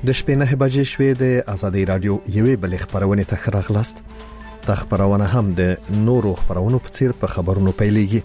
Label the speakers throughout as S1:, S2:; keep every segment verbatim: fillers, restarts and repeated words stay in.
S1: د شپې نه بجې شوې د آزادۍ رادیو یوې بلې خبرونه ته راغلاست. د خبرونه هم د نورو خبرونو په څیر په خبرونو پیلېږي.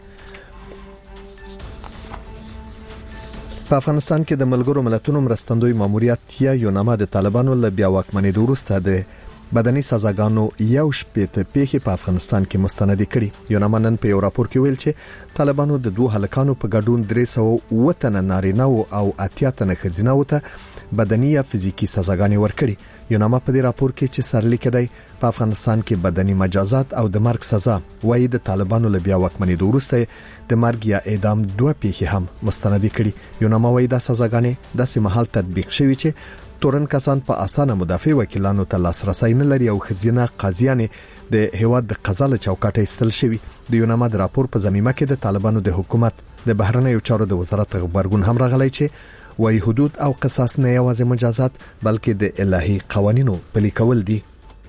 S1: په افغانستان کې د ملګرو ملتونو مرستندوی ماموریت یا یوناما د طالبانو له بیا واکمنۍ وروسته د بدني سزاګانو یو شپېته پیښې په افغانستان کې مستند کړي. یوناما نن په یو راپور کې ویل چې طالبانو د دوه هلکانو په ګډون درې سوه اووه تنه نارینه او اتیا تنه ښځینه ته بدني یا فزیکی سزاګانې ورکړي. یوناما په دې راپور کې چې سرلیک دی په افغانستان کې بدني مجازات او د مرګ سزا وایي د طالبانو له بیا واکمنۍ وروسته د مرګ یا اعدام دوه پیښې هم مستند کړي. یوناما وایي دا سزاګانې د سیمهال تطبیق شوي چې تورن کسان په اسانه مدافع وکیلانو ته لاسرسي نه لري او خزینه قاضیان د هیواد د قضا له چوکاټه ایستل شوی. د یوناما د راپور په زمینه کې د طالبانو د حکومت د بهرنیو چارو د وزارت خبرګون هم راغلی چې وایي حدود او قصاص نه یوازې مجازات بلکې د الهي قوانینو پلي کول دي.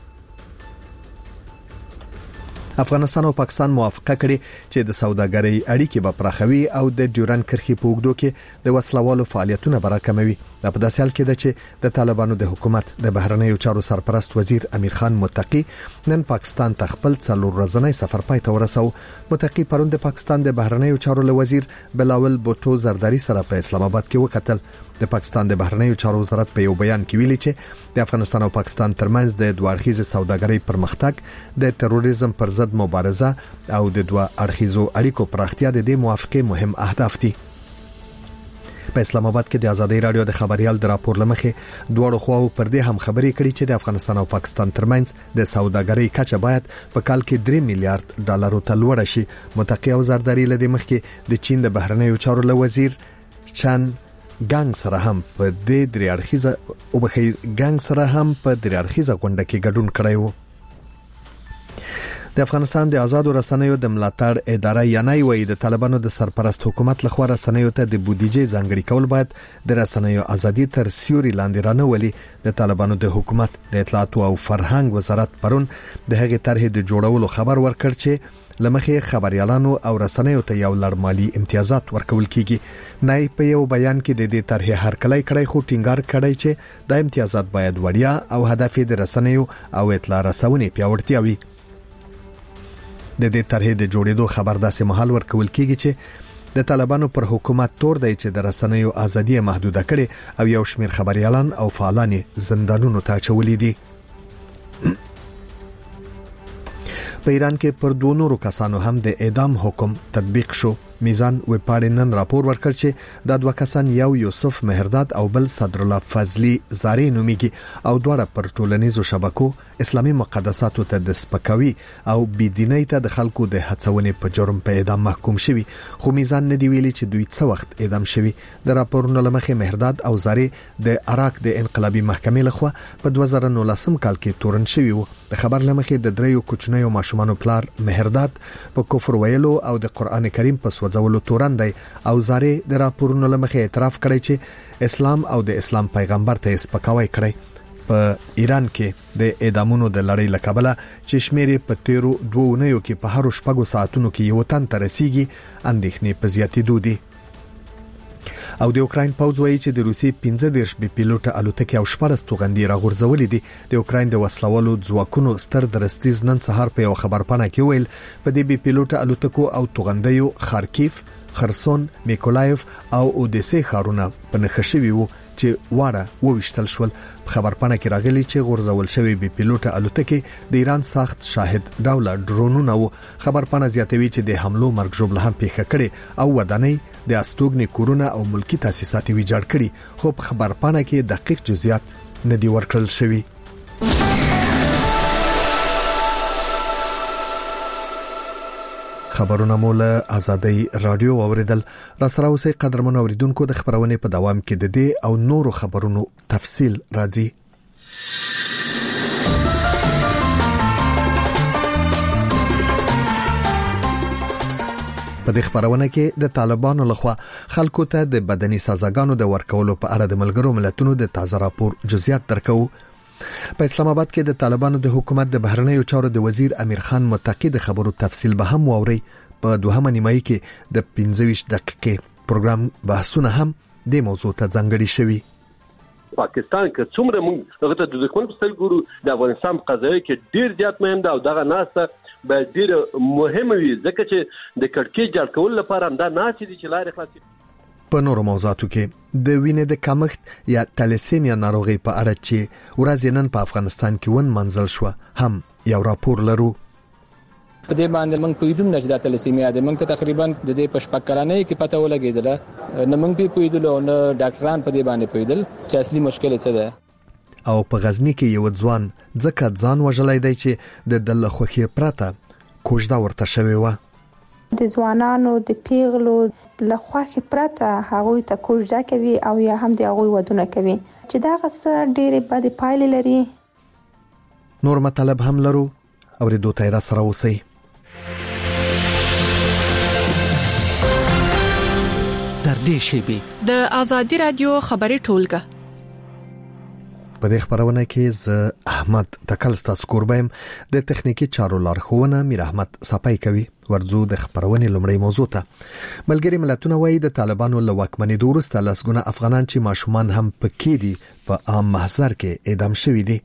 S1: افغانستان او پاکستان موافقه کړې چې د سوداګرۍ اړیکې به پراخوي او د ډیورن کرښې په اوږدو کې د وسلوالو فعالیتونه به راکموي. دا په داسې حال کې ده چې د طالبانو د حکومت د بهرنیو چارو سرپرست وزیر امیر خان متقی نن پاکستان ته خپل څلور ورځنی سفر پای ته ورساو. متقی پرون د پاکستان د بهرنیو چارو له وزیر بلاول بوټو زرداری سره په اسلام آباد کې وکتل. د پاکستان د بهرنیو چارو وزارت په یو بیان کې ویلي چې د افغانستان او پاکستان ترمنځ د دوه اړخیزه سوداګرۍ پرمختګ د تروریزم پر ضد مبارزه او د دوه اړخیزو اړیکو پراختیا د دې موافقه مهم اهداف دي. په اسلام آباد کې د آزادۍ رادیو د خبريال د راپور لمخې دوه خواو پر دې هم خبرې کړي چې د افغانستان او پاکستان ترمنځ د سوداګرۍ کچه باید په کال کې درې میلیارډ ډالر ته لوړ شي. متقی او زرداری له دې مخکې د چین د بهرنیو چارو له وزیر چان ګانګ سره هم په دې درې اړخیزه او بخیر ګانګ سره هم په درې اړخیزه غونډه کې ګډون کړی و. د افغانستان د آزادو رسنیو د ملاتړ اداره یانای وایي د طالبانو د سرپرست حکومت لخوا رسنیو ته د بودیجې ځانګړي کول باید د رسنیو ازادي تر سیوري لاندې رانه ولي. د طالبانو د حکومت د اطلاعات او فرهنګ وزارت پرون د هغې طرحې د جوړولو خبر ورکړ چې لمخې خبريالانو او رسنیو ته یو لړ مالی امتیازات ورکول کیږي. نای په یو بیان کې د دې طرحې هرکلی کړی خو ټینګار کړی چې د امتیازات باید وړیا او هدف د رسنیو او اطلاع رسونې پیاوړتیا وي. د دې طرحې د جوړېدو خبر داسې مهال ورکول کیږي چې د طالبانو پر حکومت تور دی چې د رسنیو ازادي محدوده کړي او یو شمېر خبريالان او فعالان زندانونو ته اچولي دي. په ایران کې پر دوه نورو کسانو هم د اعدام حکم تطبیق شو. میزان وپاړې نن راپور ورکړ چې د دوه کسان یو یوسف مهرداد او بل صدر الله فضلی زاری نومیږي او دواړه پر ټولنیزو شبکو اسلامي مقدساتو ته د سپکاوي او بيدینۍ ته د خلکو د هڅونې په جرم په اعدام محکوم شوي. خو میزان نه دی ویلي چې دوی څه وخت اعدام شوي. د راپورونو لمخې مهرداد او زاری د عراق د انقلابي محکمې لخوا په دوه زره نولسم کال کې تورن شوي وو. د خبر لمخې د دریو کوچنیو ماشومانو پلار مهرداد په کفر ویلو او د قران کریم په وځولو تورن دی او زاری د راپورونو لمخې اعتراف کړی چې اسلام او د اسلام پیغمبر ته سپکاوی کړی. په ایران کې د اعدامونو د لړۍ لکبله چې شمیرې په تیرو دوه اونیو کې په هر شپږو ساعتونو کې یو تن ته رسیږي اندېښنې په زیاتېدو دي. او د اوکراین پوځ وایي چې د روسي پنځه دېرش بي پیلوټ الوتکې او شپږ توغندي راغورځولې دي. د اوکراین د وسلوالو ځواکونو ستر درستیز نن سهار په یو خبرپاڼه کې ویل په دې بي پیلوټ الوتکو او توغندیو خارکیف، خرسون، میکولایف او اودیسه ښارونه په نښه شوي وو چې واړه وویشتل شول. په خبرپاڼه کې راغلي چې غورځول شوی بي پیلوټ الوتکې د ایران ساخت شاهد ډوله ډرونونه وو. خبرپاڼه زیاتوي چې د حملو مرګ ژوبله هم پیښه کړي او ودانۍ د استوګنې کورونه او ملکی تاسیسات ویجاړ کړي. خو په خبرپاڼه کې دقیق جزئیات نه دي ورکړل شوي. خبرونه مول آزادۍ رادیو اوریدل. را سره اوسې قدرمن اوریدونکو د خبرونې په دوام کې د دې او نورو خبرونو تفصیل راځي. په دې خبرونه کې د طالبانو لخوا خلکو ته د بدني سزاګانو د ورکولو په اړه د ملګرو ملتونو د تازه راپور جزئیات درکو. په اسلام آباد کې د طالبانو د حکومت د بهرنیو چارو د وزیر امیر خان متقی د خبرو تفصیل به هم ووري. په دوهمه نیمایي کې د پنځه ویشت دقیقې پروګرام بحثونه هم د موضوع ته ځانګړي شوي.
S2: پاکستان کې څومره موږ هغه ته د دښمن په سترګو ګورو د افغانستان په قضیه کې ډیر زیات مهم ده او دغه ناسته به ډیر مهمه وي ځکه چې د کړکۍ جوړ کول لپاره هم دا ناسې دي چې لارې خلاصې.
S1: په نورو موضوعاتو کې د وینې د کمښت یا تلسیمیا ناروغي په اړه چې ورځ نن په افغانستان کې ون منزل شو هم یو راپور لرو.
S3: په دې باندې موږ پویډم نه چې د تلسیمیا د موږ ته تقریبا د دې پښپکرانه کې پته ولګیدله نه موږ په پویډل او نه ډاکټران په دې باندې پویډل چې اصلي مشکل څه ده.
S1: او په غزنی کې یو ځوان ځکه ځان وژلای دی چې د دله خوخي پرته کوژده ورته شوی و.
S4: د ځوانانو د پیغلو لخوا کې پرته هغه ته کوژده کوي او یا هم د هغه ودونه کوي چې دا غسه ډېرې بد پایلې لري.
S1: نور مطلب هم لرو او ردو تیر سره اوسئ.
S5: تر دې شی
S6: د آزادی رادیو خبري ټولګه
S1: په دې خبرونه کې ز احمد تکلستا سکوربم د تخنیکی چارو لارښوونه میر احمد صفای کوي. ورزو د خبرونه لومړی موضوع ته ملګری ملتونه وایي د طالبانو له واکمنۍ وروسته لسګونه افغانان چې ماشومان هم پکې دي په عام محضر کې اعدام شوي دي.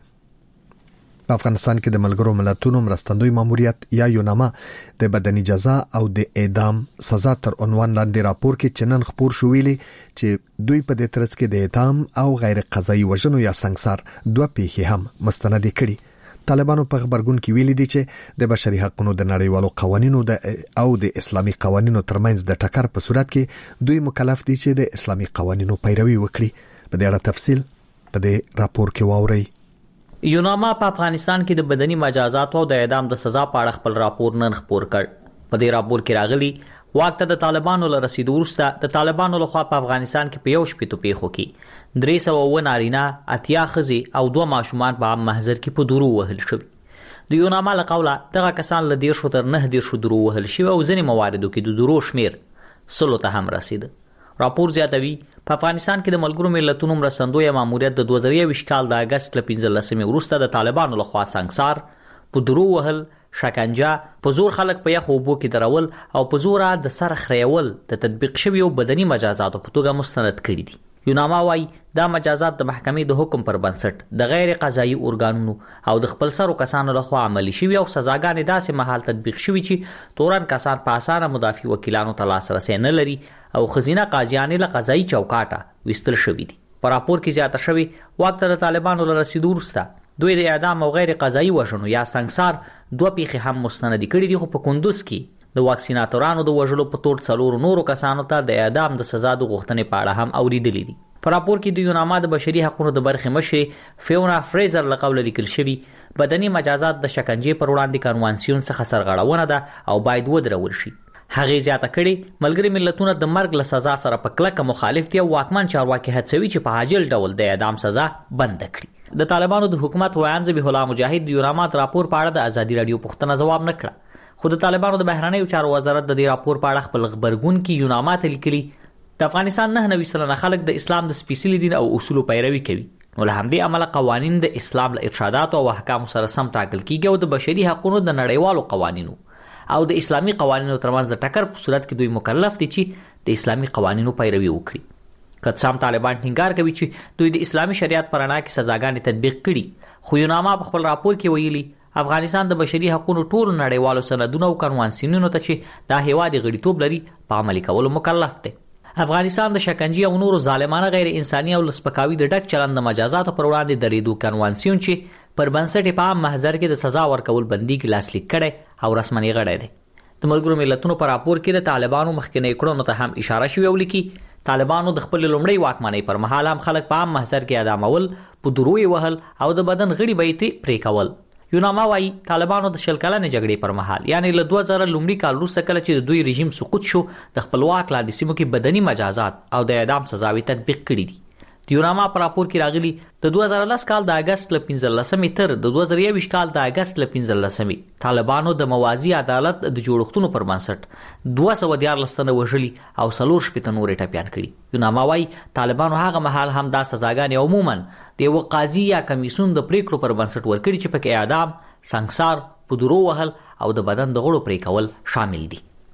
S1: په افغانستان کې د ملګرو ملتونو مرستندوی ماموریت یا یوناما د بدني جزا او د اعدام سزا تر عنوان لاندې راپور کې چنن خبر شو ویلي چې دوی په دې ترڅ کې د اعدام او غیر قضایي وژنو یا سنگسار دوه پیښې هم مستند کړي. طالبانو په خبرګون کې ویلي دي چې د بشري حقوقو د نړیوالو قوانینو د او د اسلامي قوانینو ترمنځ د ټکر په صورت کې دوی مکلف دي چې د اسلامي قوانینو پیروي وکړي. په دې اړه تفصیل په دې راپور کې واورئ.
S7: یوناما په افغانستان کې د بدني مجازات او د اعدام د سزا په اړه خپل راپور نن خپور کړ. په دې راپور کې راغلي واک ته د طالبانو له رسیدو وروسته د طالبانو لخوا په افغانستان کې په یو شپږ پیښو کې درې سوه اووه نارینه اتیا ښځې او دوه ماشومان په عام محضر کې په درو وهل شوي. د یوناما له قوله دغه کسان له دیرشو تر نه دیرشو درو وهل شوي او ځینې مواردو کې د درو شمیر سلو ته هم رسیده. راپور زیاتوي په افغانستان کې د ملګرو ملتونو مرستندوی ماموریت د دوه زره یوویشت کال د اگست ل پنځلسمې وروسته د طالبانو لخوا سنگسار، په درو وهل، شکنجه، په زور خلک په یخ اوبو کې درول او په زور د سر خریول د تطبیق شویو بدني مجازاتو په توګه مستند کړي دي. یوناما وايي دا مجازات د محکمې د حکم پر بنسټ د غیر قضایي ارګانونو او د خپل سرو کسانو لخوا عملي شوي او سزاګانې داسې مهال تطبیق شوي چې تورن کسان په اسانه مدافع وکیلانو ته لاسرسی نه لري او خزینه قاضیانې له قضایي چوکاټه وستل شوي دي. په راپور کې زیاته شوي واک ته د طالبانو له رسیدو وروسته دوی د اعدام او غیر قضایي وژنو یا سنگسار دوه پیښې هم مستند کړي دي، خو په کندوز کې د واکسیناتورانو د وژلو په تور څلورو نورو کسانو ته د اعدام د سزا د غوښتنې په اړه هم اوریدلې دي. په راپور کې د یوناما د بشري حقوقو د برخې مشر فیونا فریزر له قوله لیکل شوي بدني مجازات د شکنجې پر وړاندې کنوانسیون څخه سرغړونه ده او باید ودرول شي. هغې زیاته کړې ملګري ملتونه د مرګ له سزا سره په کلکه مخالف دي او واکمن چارواکي هڅوي چې په عاجل ډول د اعدام سزا بند کړي. د طالبانو د حکومت ویان ذبیح الله مجاهد د یوناما د راپور په اړه د ازادي رادیو پوښتنه ځواب نه کړه، خو د طالبانو د بهرنیو چارو وزارت د دې راپور په اړه خپل خبرګون کې یوناما ته لیکلي د افغانستان نه نوي سلنه خلک د اسلام د سپیڅلي دین او اصولو پیروي کوي، نو له همدې امله قوانین د اسلام له ارشاداتو او احکامو سره سم ټاکل کیږي او د بشري حقوقو د نړیوالو قوانینو او د اسلامي قوانینو ترمنځ د ټکر په صورت کې دوی مکلف دي چې د اسلامي قوانینو پیروي وکړي. که څه هم طالبان ټینګار کوي چې دوی د اسلامي شریعت پر رڼا کې سزاګانې تطبیق کړي، خو یوناما په خپل راپور کې ویلي افغانستان د بشري حقوقو ټول نړیوالو سندونو او کنوانسیونونو ته چې دا هیواد غړیتوب لري په عملي کولو مکلف دی. افغانستان د شکنجې او نورو ظالمانه غیر انساني او لسپکاوي د ډک چلند د مجازاتو پر وړاندې درېدو کنوانسیون چې پر بنسټ په عام محضر کې د سزا ورکول بندي کې لاسلیک کړي او رسمنی غړی دی. د ملګرو ملتونو په راپور کې د طالبانو مخکنی کړنو ته هم اشاره شوې او لیکي طالبانو د خپل لومړی واکمنۍ پر مهال هم خلک په عام محضر کې اعدامول، په دروي وهل او د بدن غړي بیتي پرې کول. یوناما وايي طالبانو د شل کلنې جګړې پر مهال یعنی له دوه زره لومړي کال وروسته کله چې د دوی رژیم سقوط شو د خپلواک لاندې سیمو کې بدني مجازات او د اعدام سزاوي تطبیق کړي دي. د یوناما په راپور کې راغلي د دوه زره لس کال د اگست ل پنځلسمې تر د دوه زره یوویشت کال د اگست ل پنځلسمې طالبانو د موازی عدالت د جوړښتونو پر بنسټ دوه سوه دیارلس تنه وژلي او څلور شپېته نورې ټپیان کړي. یوناما وايي طالبانو هغه مهال هم دا سزاګانې عموما د یوه قاضي یا کمیسیون د پریکړو پر بنسټ ورکړي چې پکې اعدام، سنگسار، په درو وهل او د بدن د غړو پرې کول شامل دي.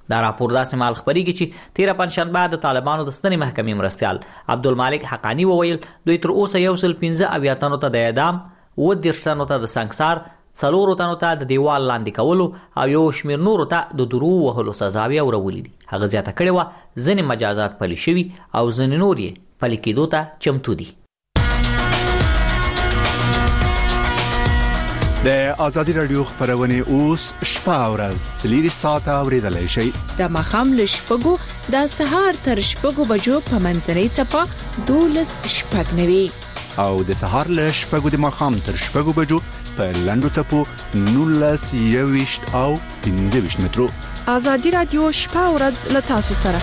S7: دا راپور داسې مال خبرېږي چې تیره پنجشنبه د طالبانو د ستنې محکمې مرستیال عبدالمالک حقانی وویل دوی تر اوسه یو سل پنځه اویا تنو ته د اعدام، اووه دېرش تنو ته د سنګسار، څلورو تنو ته د دیوال لاندې کولو او یو شمېر نورو ته د درو وهلو سزاوې اورولې دي. هغه زیاته کړې وه ځینې مجازات پلي شوي او ځینې نور یې پلي کېدو ته چمتو دي.
S8: د آزادي رادیو خبرونه اوس شپه او ورځ څلوري ساعته اوریدلای شئ.
S6: د مخام له شپږو د سهار تر شپږو بجو په منځنۍ څپه دولس شپږ نوي
S8: او د سهار له شپږو د مخام تر شپږو بجو په لنډو څپو نولس یويشت او پنځه ویشت مترو.
S6: آزادي رادیو شپه او ورځ له تاسو سره.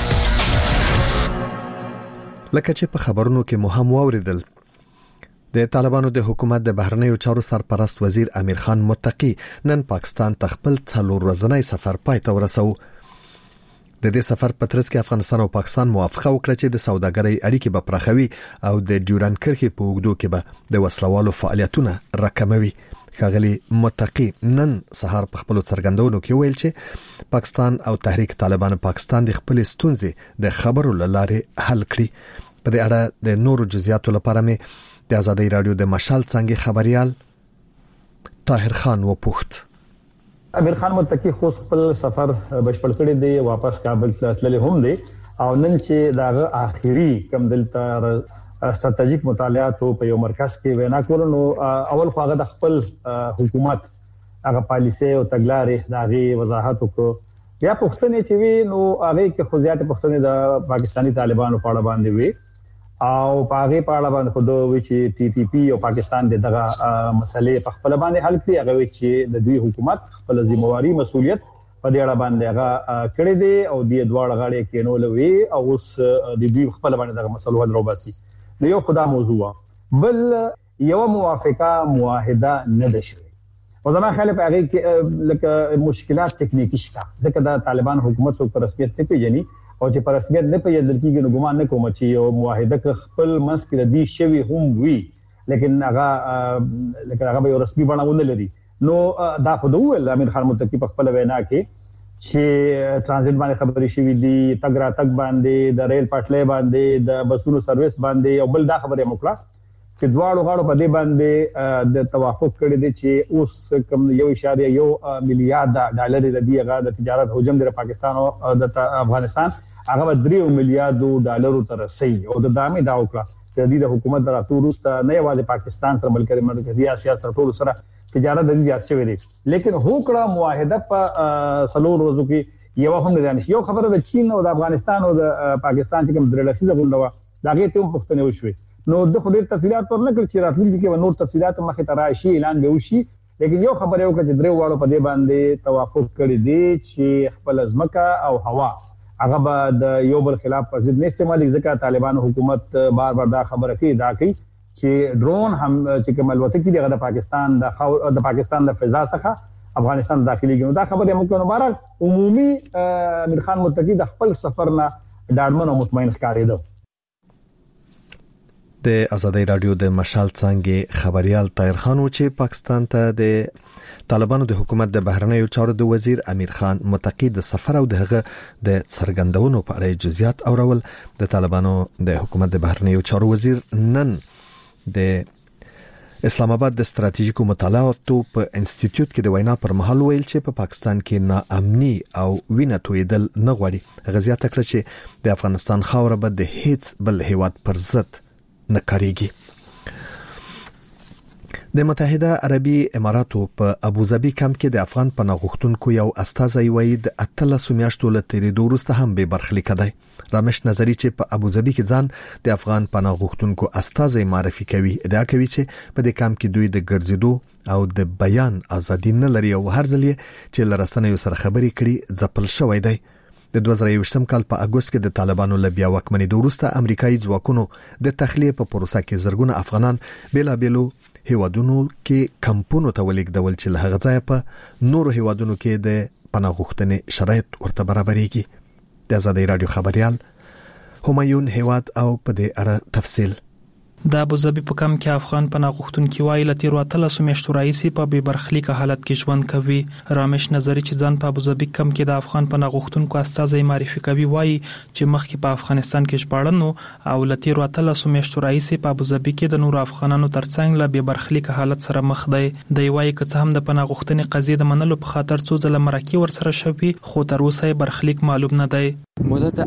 S1: لکه چې په خبرونو کې مهم واوریدل، د طالبانو د حکومت د بهرنیو چارو سرپرست وزیر امیر خان متقی نن پاکستان ته خپل څلور ورځنی سفر پای ته ورسو. د دې سفر په ترڅ کې افغانستان او پاکستان موافقه وکړه چې د سوداګرۍ اړیکې به پراخوي او د ډیورند کرښې په اوږدو کې به د وسلوالو فعالیتونه راکموي. ښاغلي متقی نن سهار په خپل څرګندونو کې ویل چې پاکستان او تحریک طالبان پاکستان د خپل ستونزې د خبرو لاره حل کړي. په دې اړه د نورو جزئیاتو لپاره مې د آزادي رادیو د مشال څنګه خبريال طاهر خان وپوښت.
S9: امیر خان متقی خو خپل سفر بشپړ کړی دی، واپس کابل ته تللی هم دی او نن چې داغه آخري کم دلته ستراتیژیک مطالعات په یو مرکز کې وینا کول، نو اول خو هغه د خپل حکومت هغه پالیسي او تګلارې داغه وضاحت وکړو. بیا پښتنې چې وی نو هغه کې خو زیات پښتنې د پاکستانی طالبانو په اړه باندې وی او پاغه په اړه باندې خود وی چې ټي ټي پی او پاکستان دغه مسلې په خپل باندې حل کړي. هغه وی چې د دوی حکومت خپل ذمہواری مسؤلیت په دې اړه باندې هغه کړی دی او د دوه غاړي کې نو لوي او اوس د دوی خپل باندې دغه مسلو حل روباسي. نو یو خدا موضوع بل یو موافقه معاهده نه ده شوی او زما خیال په هغه کې لکه مشکلات ټکنیکی شته، ځکه د طالبان حکومت په رسمیت نه پیژني او چې په رسمیت نه پیژندل کېږي نو ګمان نه کوم چې یو معاهده خپل مسکره دی شوی هم وي، لیکن هغه لکه هغه یو رسمي بڼه ونه لري. نو دا خو د امیر خان متقی په خپل وینا کې چې ترانزیت باندې خبرې شوې دي، تګ را تګ باندې، د ریل پټلۍ باندې، د بسونو سرویس باندې، او بل دا خبره موکړه چې دواړو غاړو په دې باندې د توافق کړی دی چې اوس کوم یو اشاریه یو میلیارډ ډالر د دې غا د تجارت حجم د پاکستان او د افغانستان هغه درې میلیارډ ډالر تر رسي او د دامه دا وکړه چې د حکومت دراتو روسته نه یوازې پاکستان سره بلکې مرکزی اسیا سره ټول سره تجارت د زیات شوی دی. لیکن هوکړه معاهده په سلور ورځو کې یو هم نه دي. یو خبره د چین او د افغانستان او د پاکستان چې کوم درلخیزه غونډه دا غي ته پښتنه وشوي، نو د خو ډېر تفصیلات ورنکړ چې راتلونکي کې نور تفصیلات مخې ته راشي، اعلان به وشي. لیکن یو خبره یو چې درې واړو په دې باندې توافق کړی دی چې خپل ځمکه او هوا هغه به د یو بل خلاف پر ضد نه استعمالي، ځکه طالبان حکومت بار بار دا خبره کوي دا کوي چې ډرون هم چې کوم الوتکې دغه د پاکستان د د پاکستان د فضا څخه افغانستان داخلي ګنو دا خبره موږ نو بهر عمومي امیر خان متقی د خپل سفر نه ډاډمن او مطمئن ښکارېده.
S1: د آزادي رادیو د مشال څنګه خبريال طاهر خان چې پاکستان ته د طالبانو د حکومت د بهرنیو چارو د وزیر امیر خان متقی د سفر او دغه د څرګندونو په اړه جزئیات اورول. د طالبانو د حکومت د بهرنیو چارو وزیر نن د اسلام آباد د ستراتیژیکو مطالعاتو په انسټیټیوټ کې د وینا پر مهال ویل چې په پاکستان کې ناامني او وینه تویدل نه غواړي. غزيات کړ چې د افغانستان خاوره به د هیڅ بل هیواد پر ضد نه کاریږي. د متحده عربي اماراتو په ابوظبي کمپ کې د افغان پناه غوښتونکو یو استازی وایي د اتلس میاشتو له تیریدو وروسته هم به برخلیک دی. رامش نظری چې په ابوظبي کې ځان د افغان پناه غوښتونکو استازی معرفي کوي، ادعا کوي چې په دې کمپ کې دوی د ګرځېدو او د بیان ازادي نه لري او هر ځل چې لرسنیو سره خبرې کړي ځپل شوی دی. د دوه زره یوولسم کال په اگست کې د طالبانو له بیا واکمنۍ وروسته امریکایي ځواکونو د تخلیه په پروسه کې زرګونه افغانان بیلا بیلو هیوادونو کې کمپونو ته ولیکدول چې له هغه ځای په نورو هیوادونو کې د پناه غوښتنې شرایط ورته برابرېږي. د آزادي رادیو خبريال همایون هیواد او په دې اړه تفصیل.
S10: د ابوظبي په کم کې افغان پناه غوښتونکي وایي له تیرو اتلسو میاشتو راهیسې په بې برخلیکه حالت کې ژوند کوي. رامش نظري چې ځان په ابوظبي کم کې د افغان پناه غوښتونکو استازی معرفي کوي وایي چې مخکې په افغانستان کې ژباړن او له تیرو اتلسو میاشتو راهیسې په ابوظبي کې د نورو افغانانو ترڅنګ له بې برخلیکه حالت سره مخ دی. دی وایي که څه هم د پناه غوښتنې قضیې د منلو په خاطر څو ځله مرکې ورسره شوي خو تر اوسه یې برخلیک معلوم نه دی.
S11: مدت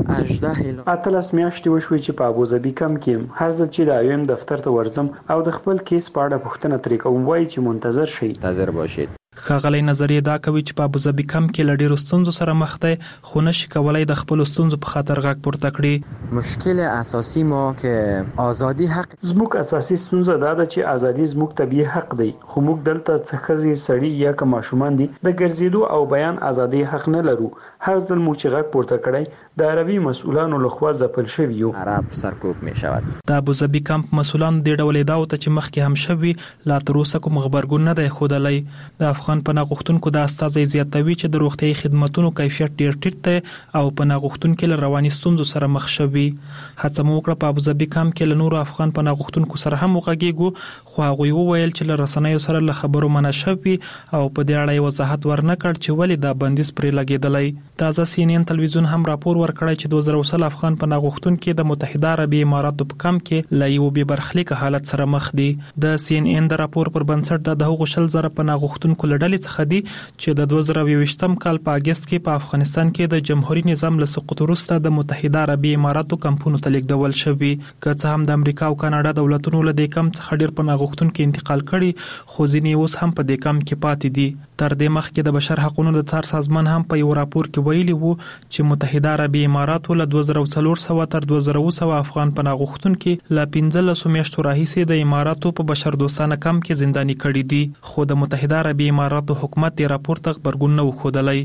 S11: اتلس میاشتې وشوي چې په ابوظبي کم کې هر ځل چې د آیوم دفتر ته ورځم او د خپل کیس په اړه پوښتنه ترې کوم وایي چې منتظر شئ منتظر باشید.
S10: ښاغلی نظري دا کوي چې په ابوظبي کم کې له ډېرو ستونزو سره مخ دی خو نشي کولی د خپلو ستونزو په خاطر غږ پورته کړي.
S11: مشکل اساسي ما که آزادي حق
S9: زموږ اساسي ستونزه دا ده چې ازادي زموږ طبیعي حق دی خو موږ دلته څه ښځې سړي یا که ماشومان دي د ګرځېدو او بیان ازادي حق نه لرو. هر ځل مو چې غږ پورته کړی د عربي مسؤلانو لخوا ځپل شوي یو.
S11: عرب سرکوب می شود.
S10: د ابوظبي کمپ مسؤلانو دې ډول ادعا وکړه چې مخکې هم شوي لا تر اوسه کوم غبرګون نه دی ښودلی. د افغان پناه غوښتونکو د استازی زیاتوي چې د روغتیايي خدماتو کیفیت ډیر ټیټ دی او پناه غوښتونکو له رواني ستونزو سره مخ شوي. هڅه مو وکړه په ابوظبي کمپ کې له نورو افغان پناه غوښتونکو سره هم وغږیږو خو هغوی وویل چې له رسنیو سره له خبرو منع شوي او په دې اړه یې وضاحت ورنکړ چې ولې دا بندیز پرې لګېدلی. تازه سی ان ان تلویزیون هم راپور ورکړی چې دوه زره وسل افغان پناه غوښتونکي د متحده عربي اماراتو په کمپ کې له یو بې برخلیکه حالت سره مخ دي. د سی ان ان د راپور پر بنسټ د هغو شل زره پناه غوښتونکو له ډلې څخه دي چې د دوه زره یوویشتم کال په اگست کې په افغانستان کې د جمهوریت نظام له سقوط وروسته د متحده عربي اماراتو کمپونو ته لیږدول شوي. که څه هم د امریکا او کاناډا دولتونو له دې کمپ څخه ډېر پناه غوښتونکي انتقال کړي خو ځینې اوس هم په دې کمپ کې پاتې دي. تر دې مخکې د بشر حقوقو د څار سازمان هم په یو راپور کې ویلي وو چې متحده عربي اماراتو له دوه زره څلور سوه تر دوه زره اووه سوه افغان پناه غوښتونکي له پنځلسو میاشتو راهیسې د اماراتو په بشر دوستانه کمپ کې زنداني کړي دي خو د متحده عربي اماراتو حکومت دې راپور ته غبرګون نه وښودلی.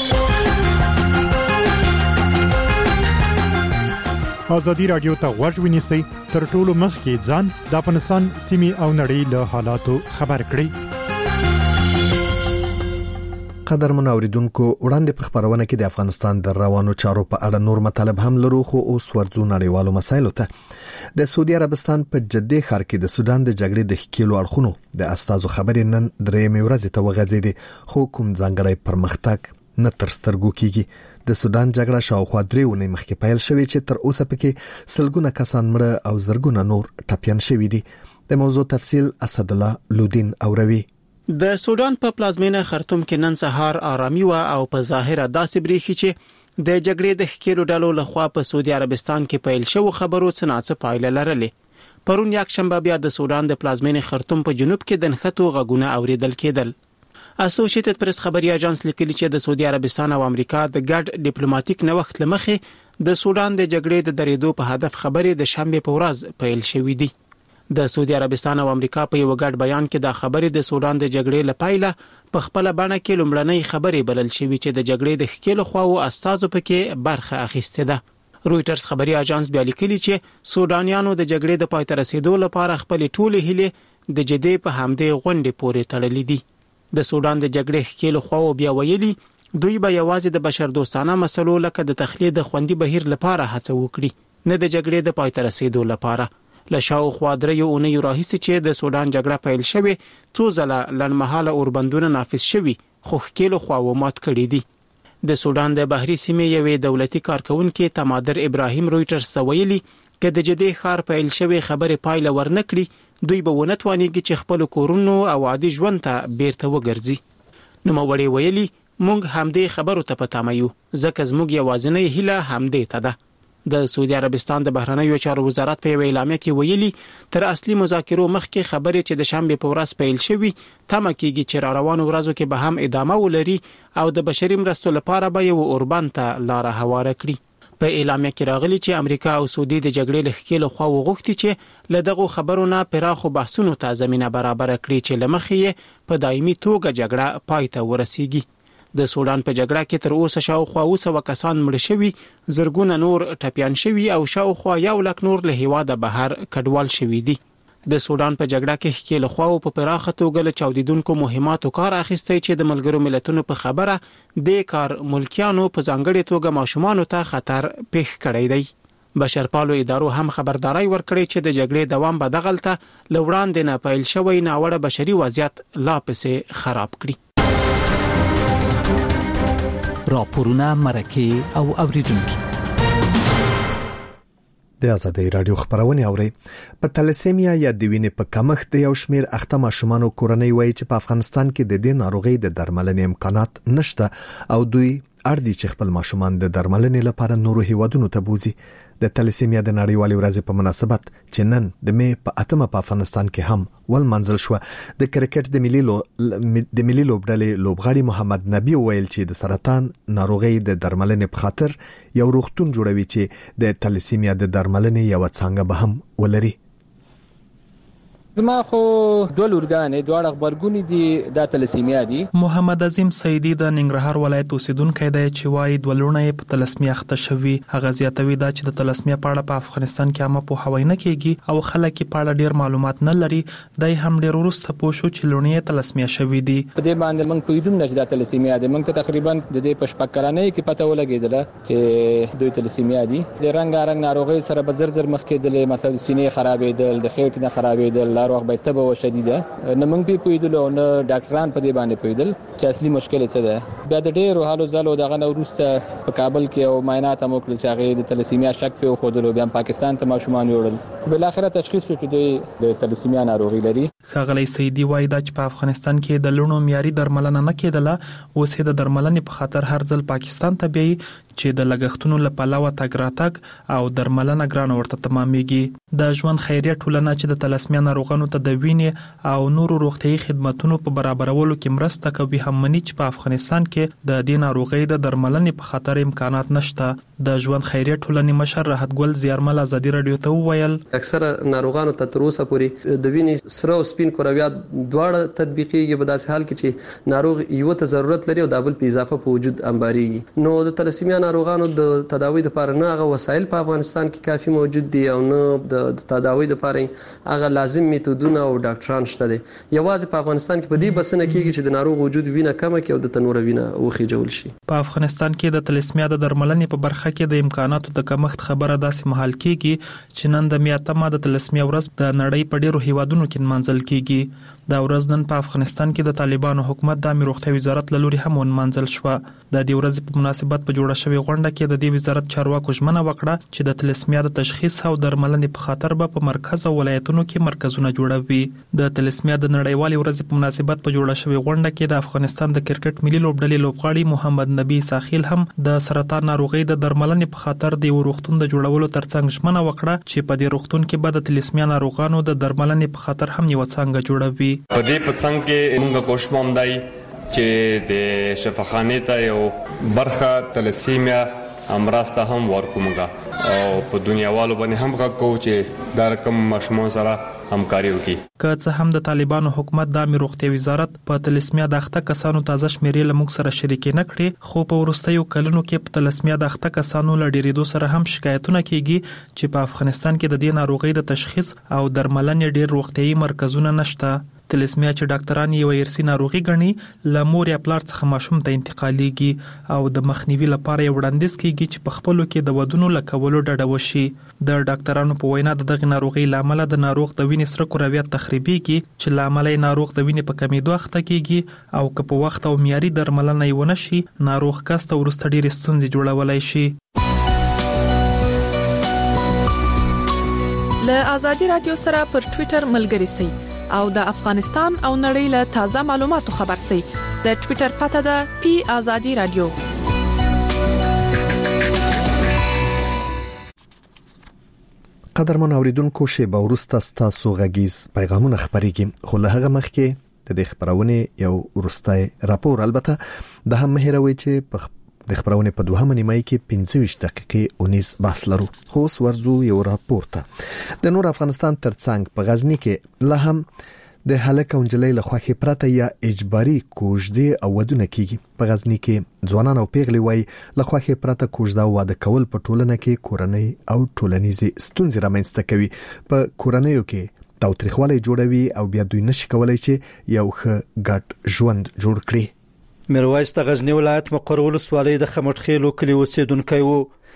S12: ازادي راډیو ته غوږ ونیسئ تر ټولو مخکې ځان د افغانستان سیمې او نړۍ له حالاتو خبر کړئ.
S1: قدرمن اوریدونکو وړاندې په خبرونه کې د افغانستان د روانو چارو په اړه نور مطالب هم لرو خو اوس ورځو نړیوالو مسایلو ته. د سعودي عربستان په جدي ښار کې د سودان د جګړې د ښکیلو اړخونو د استازو خبرې نن درېیمې ورځې ته وغځېدې خو کوم ځانګړی پرمختګ نه تر سترګو کیږي. د سودان جګړه شاوخوا درې اونۍ مخکې پیل شوې چې تر اوسه پکې سلګونه کسان مړه او زرګونه نور ټپيان شوي دي. د موضوع تفصیل اسد الله لودین اوروي.
S13: د سودان په پلازمینه خرطوم کې نن سهار آرامي و او په ظاهره داسې بریخي چې د جګړې د ښکیلو ډلو لخوا په سعودي عربستان کې پیل شو خبرو څه ناڅه پایله لرلې. پرون یک شنبه بیا د سودان د پلازمینه خرطوم په جنوب کې د نښتو غږونه اوریدل کېدل. اسوسییټډ پریس خبري اژانس لیکلي چې د سعودي عربستان او امریکا د ګډ ډیپلوماټیک نوښت لمخې د سودان د جګړې د درېدو په هدف خبرې د شنبه په ورځ پیل شوې دي. د سعودي عربستان او امریکا په یو ګډ بیان کې د خبرې د سودان د جګړې لپاره په خپل بڼه کې لومړنۍ خبرې بلل شوې چې د جګړې د ښکیلو خواو استازو پکې برخه اخیسته ده. رويټرز خبري اژانس بیا لیکلي چې سودانیانو د جګړې د پای ته رسیدو لپاره خپل ټولې هیلې د جدي په همدې غونډې پورې تړلې دي. د سودان د جګړې ښکیلو خواو بیا ویلي دوی به یوازې د بشر دوستانه مسلو لکه د تخلیه د خوندي بهیر لپاره هڅه وکړي نه د جګړې د پای ته رسیدو لپاره. له شاوخوا درې اونۍ راهیسې چې د سودان جګړه پیل شوه څو ځله لنډمهاله اوربندونه نافذ شوي خو ښکیلو خواو مات کړي دي. د سودان د بحري سیمې یوې دولتي کارکونکو تمادر ابراهیم رويټرز ویلي چې د جدي ښار پیل شوه خبره پایله ورنکړي دوی به ونه توانيږي چې خپل کورونو او عادي ژوند ته بیرته وګرځي. نو موري ویلي مونږ همدې خبرو ته پاتامه یو ځکه زموږ یوازینۍ هیله همدې ته ده. د سعودي عربستان د بهرنیو چارو وزارت په اعلامیه کې ویلي تر اصلي مذاکرو مخکې خبرې چې د شنبه په ورځ پیل شوي تمه کېږي چې را روانو ورځو کې به هم ادامه ولري او د بشري مرستو لپاره به یو اوربان ته لار هواره کړي. په اعلامیه کې راغلي چې امریکا او سعودي د جګړې لخکېلو خوا وغوښتي چې له دغه خبرو نه پراخو بحثونو ته زمينه برابر کړي چې لمخې په دایمي توګه جګړه پای ته ورسیږي. د سودان په جګړه کې تر اوسه شاوخوا اوه سوه کسان مړ شوي زرګونه نور ټپيان شوي او شاوخوا یو لک نور له هیواده بهر کډوال شوي دي. د سودان په جګړه کې ښکیل خواو په پراخه توګه له چاودیدونکو مهماتو کار اخیستی چې د ملګرو ملتونو په خبره د کار ملکیانو په ځانګړي توګه ماشومانو ته خطر پیښ کړی دی. بشرپالو ادارو هم خبرداري ورکړې چې د جګړې دوام به دغلته لوړاندې نه پیل شوی ناوړه بشري وضعیت لا پسې خراب کړي.
S5: راپورونه مرکه او اوریدونکو
S1: د ازادي رادیو خبرونه اوري. په تلسیمیا یا د وینې په کمښت د یو شمیر اخته ماشومان کورنۍ وایي چې په افغانستان کې د دې ناروغي د درملنې امکانات نشته او دوی اړ دي چې خپل ماشومان د درملنې لپاره نورو هیوادونو ته بوزي. د تلسیمیا د نړیوالې ورځې په مناسبت چې نن د می په اتمه په افغانستان کې هم ول منزل شو، د کرکټ د ملي لو د ملي لوبډلې لوبغاړي محمد نبی ویل چې د سرطان ناروغي د درملنې په خاطر یو روغتون جوړوي چې د تلسیمیا د درملنې یو څنګه به هم ولري.
S3: زما خو دوه لورګانې دواړه خبرګونې دي د تلسیمیا دي.
S10: محمد عظیم سیدی د ننګرهار ولایت اوسیدونکو دی چې وايي د ولونه په تلسمیا اخته شوی. هغه زیاتوي دا چې د تلسمیا په اړه په افغانستان کې عامه پوهاوی نه کیږي او خلک په اړه ډیر معلومات نه لري. دای هم ډیر ورسته پوښو چې لونه تلسمیا شوی دي.
S3: په دې باندې موږ پویډم نه د تلسیمیا دي. موږ تقریبا د دې پښپکرانه کې پته ولګیدله چې دوی تلسیمیا دي. د رنګ رنګ ناروغي سره به زر زر مخ کېدل، مطلب سینې خرابېدل، د خېټې نه خرابېدل، روغ به تبه او شدیده نه موږ په پویدل او نه ډاکټران په دې باندې پویدل چې اصلي مشکل څه ده. بیا د ډېرو حالو زالو دغه نو روسته په کابل کې او معاینات هم وکړل چې هغه د تلسیمیا شک په خودلو بیا پاکستان ته ماشومان وړل. بل اخره تشخیص شو چې د تلسیمیا ناروغي لري.
S10: خغلی سیدی وایي دا چې په افغانستان کې د لونو معیاري درملنه نه کېدله، اوس د درملنې په خاطر هر ځل پاکستان ته بیاي چې د لګښتونو لپاره تګ راتګ او درملنه ګران ورته تمامېږي. د ژوند خیریه ټولنه چې د تلسمیا ناروغانو ته د وینې او نورو روغتيایي خدماتو په برابرولو کې مرسته کوي، هم مني چې په افغانستان کې د دې ناروغي د درملنې په خاطر امکانات نشته. د ژوند خیریه ټولنې مشر راحت ګل زیارمل ازادي رادیو ته وویل
S14: اکثره ناروغانو ته تر اوسه پورې د وینې سره او سپین کرویات دواړه تطبیقيږي په داسې حال کې چې ناروغ یو ته ضرورت لري او د بل په اضافه په وجود انباريږي. نو د تلسیمیا ناروغانو د تداوی لپاره نه هغه وسایل په افغانستان کې کافي موجود دي او نه د تداوی لپاره هغه لازم میتودونه او ډاکټران شته دي. یوازې په افغانستان کې په دې بسنه کېږي چې د ناروغ وجود وینه کمه کې او د تنور وینه وخی جوړ شي.
S10: په افغانستان کې د تلسمیا د درملنې په برخه کې د امکاناتو د کمښت خبره داسې محل کېږي چې نن د میاتمه د تلسمیا ورځ د نړۍ په ډیرو هیوادونو کې منځل کېږي. دا ورځ نن په افغانستان کې د طالبانو حکومت د امیر روغتیا وزارت له لوري هم منځل شو. د دې ورځې په مناسبت په جوړه شوې غونډه کې د دې وزارت چارواکو ژمنه وکړه چې د تلسمیا د تشخیص او درملنې په خاطر به په مرکز او ولایتونو کې مرکزونه جوړوي. د تلسمیا د نړیوالې ورځې په مناسبت په جوړه شوې غونډه کې د افغانستان د کرکټ ملي لوبډلې لوبغاړي محمد نبی ساخیل هم د سرطان ناروغي د درملنې په خاطر د روغتون د جوړولو ترڅنګ ژمنه وکړه چې په دې روغتون کې به د تلسمیا ناروغانو د درملنې په خاطر هم یو څنګه جوړوي.
S15: په دې پڅنګ کې موږ کوشش موندای چې د شفاخانه ته یو برخه تلسیمیا امراسته هم ورکومګه او په دنیاوالو باندې هم غوښتو چې دا رقم مشمول سره همکاري وکړي.
S10: که څه هم د طالبانو حکومت د امیر روغتیا وزارت په تلسمیا د اخته کسانو تازه شمیرې لموږ سره شریک نه کړي، خو په ورستیو کلونو کې په تلسمیا د اخته کسانو لډیریدو سره هم شکایتونه کیږي چې په افغانستان کې د دې ناروغي د تشخیص او درملنې ډیر روغتيایي مرکزونه نشته. تلسمیا چې ډاکټران یو ارثي ناروغي ګڼي، له مور یا پلار څخه ماشوم ته انتقالېږي او د مخنیوي لپاره یو وړاندیز کیږي چې په خپلو کې د ودونو لکولو ډډه وشي. د ډاکټرانو په وینا د دغه ناروغي لامل د ناروغ د وینې سره کرویات تخریبېږي چې لامل یې ناروغ د وینې په کمیدو اخته کیږي او که په وخت او معیاري درملنه یې ونه شي، ناروغ کس ته وروسته ډېرې ستونزې جوړولی شي.
S6: له ازادي رادیو سره پر ټوئیټر ملګري سئ او د افغانستان او نړۍ له تازه معلوماتو خبر سئ. د ټوئیټر پته ده پی ازادي رادیو.
S1: قدرمن اوریدونکو شیبه ورسته ستاسو غږیز پیغامونه خبرېږي، خو له هغه مخکې د دې خبرونه یو ورستای راپور البته د هم مهروي چې په د خبرونه په دوهمه نیمه کې پنځه ویشت دقیقې اونیس بحث لرو. خو ورزو یو راپور ته د نور افغانستان ترڅنګ په غزنی کې له هم د هلک او نجلۍ له خوښې پرته یا اجباري کوژدې او ودونه کیږي. په غزنی کې ځوانان او پیغلې وای له خوښې پرته کوژده او واده کول په ټولنه کې کورنۍ او ټولنیزې ستونزې رامنځته کوي. په کورنیو کې تاوتریخوالی جوړوي او بیا دوی نشي کولای چې یو ښه ګډ ژوند جوړ کړي.
S16: میرویس د غزنی ولایت مقر ولسوالۍ د خمټخیلو کلی اوسیدونکی وو.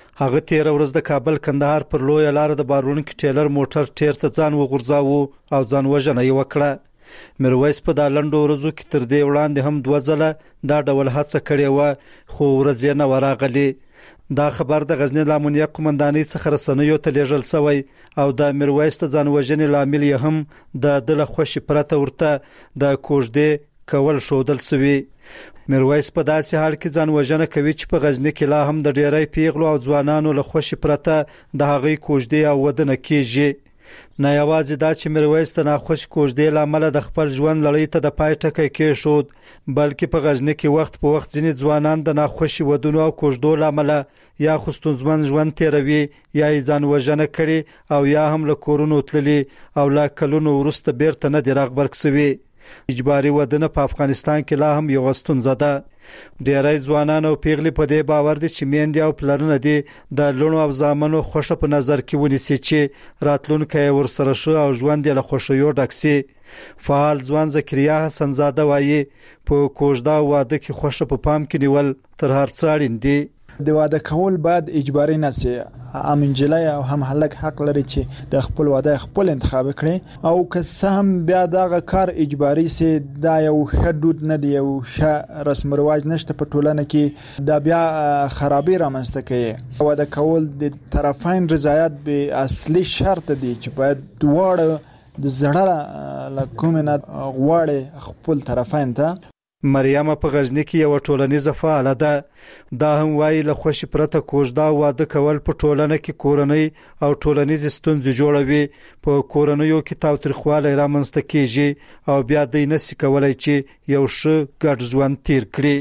S16: هغه تیر ورځ د کابل کندهار پر لوی لار د بارونکو ټیلر موټر ټیر ته ځان وغورځاوه او ځان وژنه یې وکړه. میرویس په دا لنډو ورځو کې تر دې وړاندې هم دوه ځله دا ډول هڅه کړې وه خو ورځ یې نه ورغلې. دا خبر د غزنی د امنیه قومندانۍ څخه رسنیو ته لیږل شوی او د میرویس د ځان وژنې لامل یې هم د ده له خوښې پرته ورته د کوژدې کول ښودل شوي. میرویس په داسې حال کې ځان وژنه کوي چې په غزنی کې لا هم د ډیری پیغلو او ځوانانو له خوښې پرته د هغې کوژدې او ودونه کیږي. نه یوازې دا چې میرویس د ناخوښ کوژدې له امله د خپل ژوند لړۍ ته د پای ټکی کېښود، بلکې په غزنی کې وخت په وخت ځینې ځوانان د ناخوښې ودونو او کوژدو له امله یا خو ستونزمن ژوند تیروي یا یې ځان وژنه کړي او یا هم له کورونو تللي او له کلونو وروسته بیرته نه دي راغبرګ شوي. اجباري ودونه په افغانستان کې لا هم یو ستونزه ده. ډیری ځوانان او پیغلې په دې باور دي چې میندې او پلرونه دي د لونو او زامنو خوښه په نظر کې ونیسي چې راتلونکی ورسره ښه او ژوند یې له خوښیو ډک سي. فعال ځوان زکریا حسن زاده وایي په کوژده او واده کې خوښه په پام کې نیول تر هر څه اړین دي.
S17: د واده کول باید اجباري نه سي. هم انجلۍ او هم هلک حق لري چې د خپل واده خپل انتخاب کړي او که څه هم بیا دغه کار اجباري سي دا یو حدود نه دی او ښه رسم رواج نشته په ټولنه کې دا بیا خرابې رامنځته کوي. واده کول د طرفین رضایت به اصلي شرط دی چې باید دواړه د زړه له کومه نه غواړي خپل طرفین ته.
S16: مریم په غزنی کې یو ټولنیزه فعاله ده. دا هم وایي له خوښې پرته کوژده او واده کول په ټولنه کې کورنۍ او ټولنیز ستونزې جوړوي. په کورنیو کې تاوتریخوالی رامنځته کیږي او بیا دوی نشي کولی چې یو ښه ګډ ژوند تیر کړي.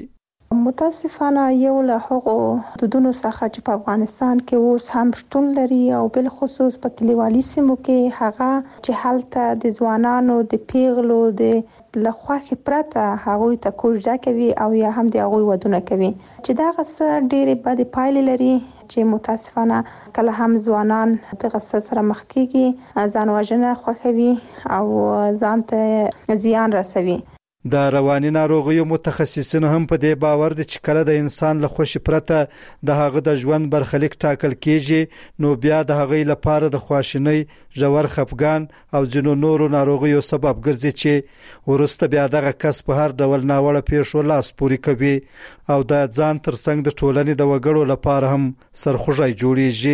S4: متاسفانه یو له هغو حدودونو څخه چې په افغانستان کې اوس هم شتون لري او بل خصوص په کلیوالي سیمو کې هغه چې هلته د ځوانانو د پیغلو د لخوا کې پرته هغوی ته کوژده کوي او یا هم د هغوی ودونه کوي چې دا څه ډېرې بدې پایلې لري چې متاسفانه کله هم ځوانان دغه سره مخ کېږي، ځان وژنه خوښوي او ځان ته زیان رسوي.
S16: د رواني ناروغیو متخصصین هم په دې باور دي چې کله د انسان له خوښې پرته د هغه د ژوند برخلیک ټاکل کیږي نو بیا د هغې لپاره د خواشینۍ، ژور خفګان او ځینو نورو ناروغیو سبب ګرځي چې وروسته بیا دغه کس په هر ډول ناوړه پیښو لاس پورې کوي او د ځان ترڅنګ د ټولنې د وګړو لپاره هم سرخوږی جوړیږي.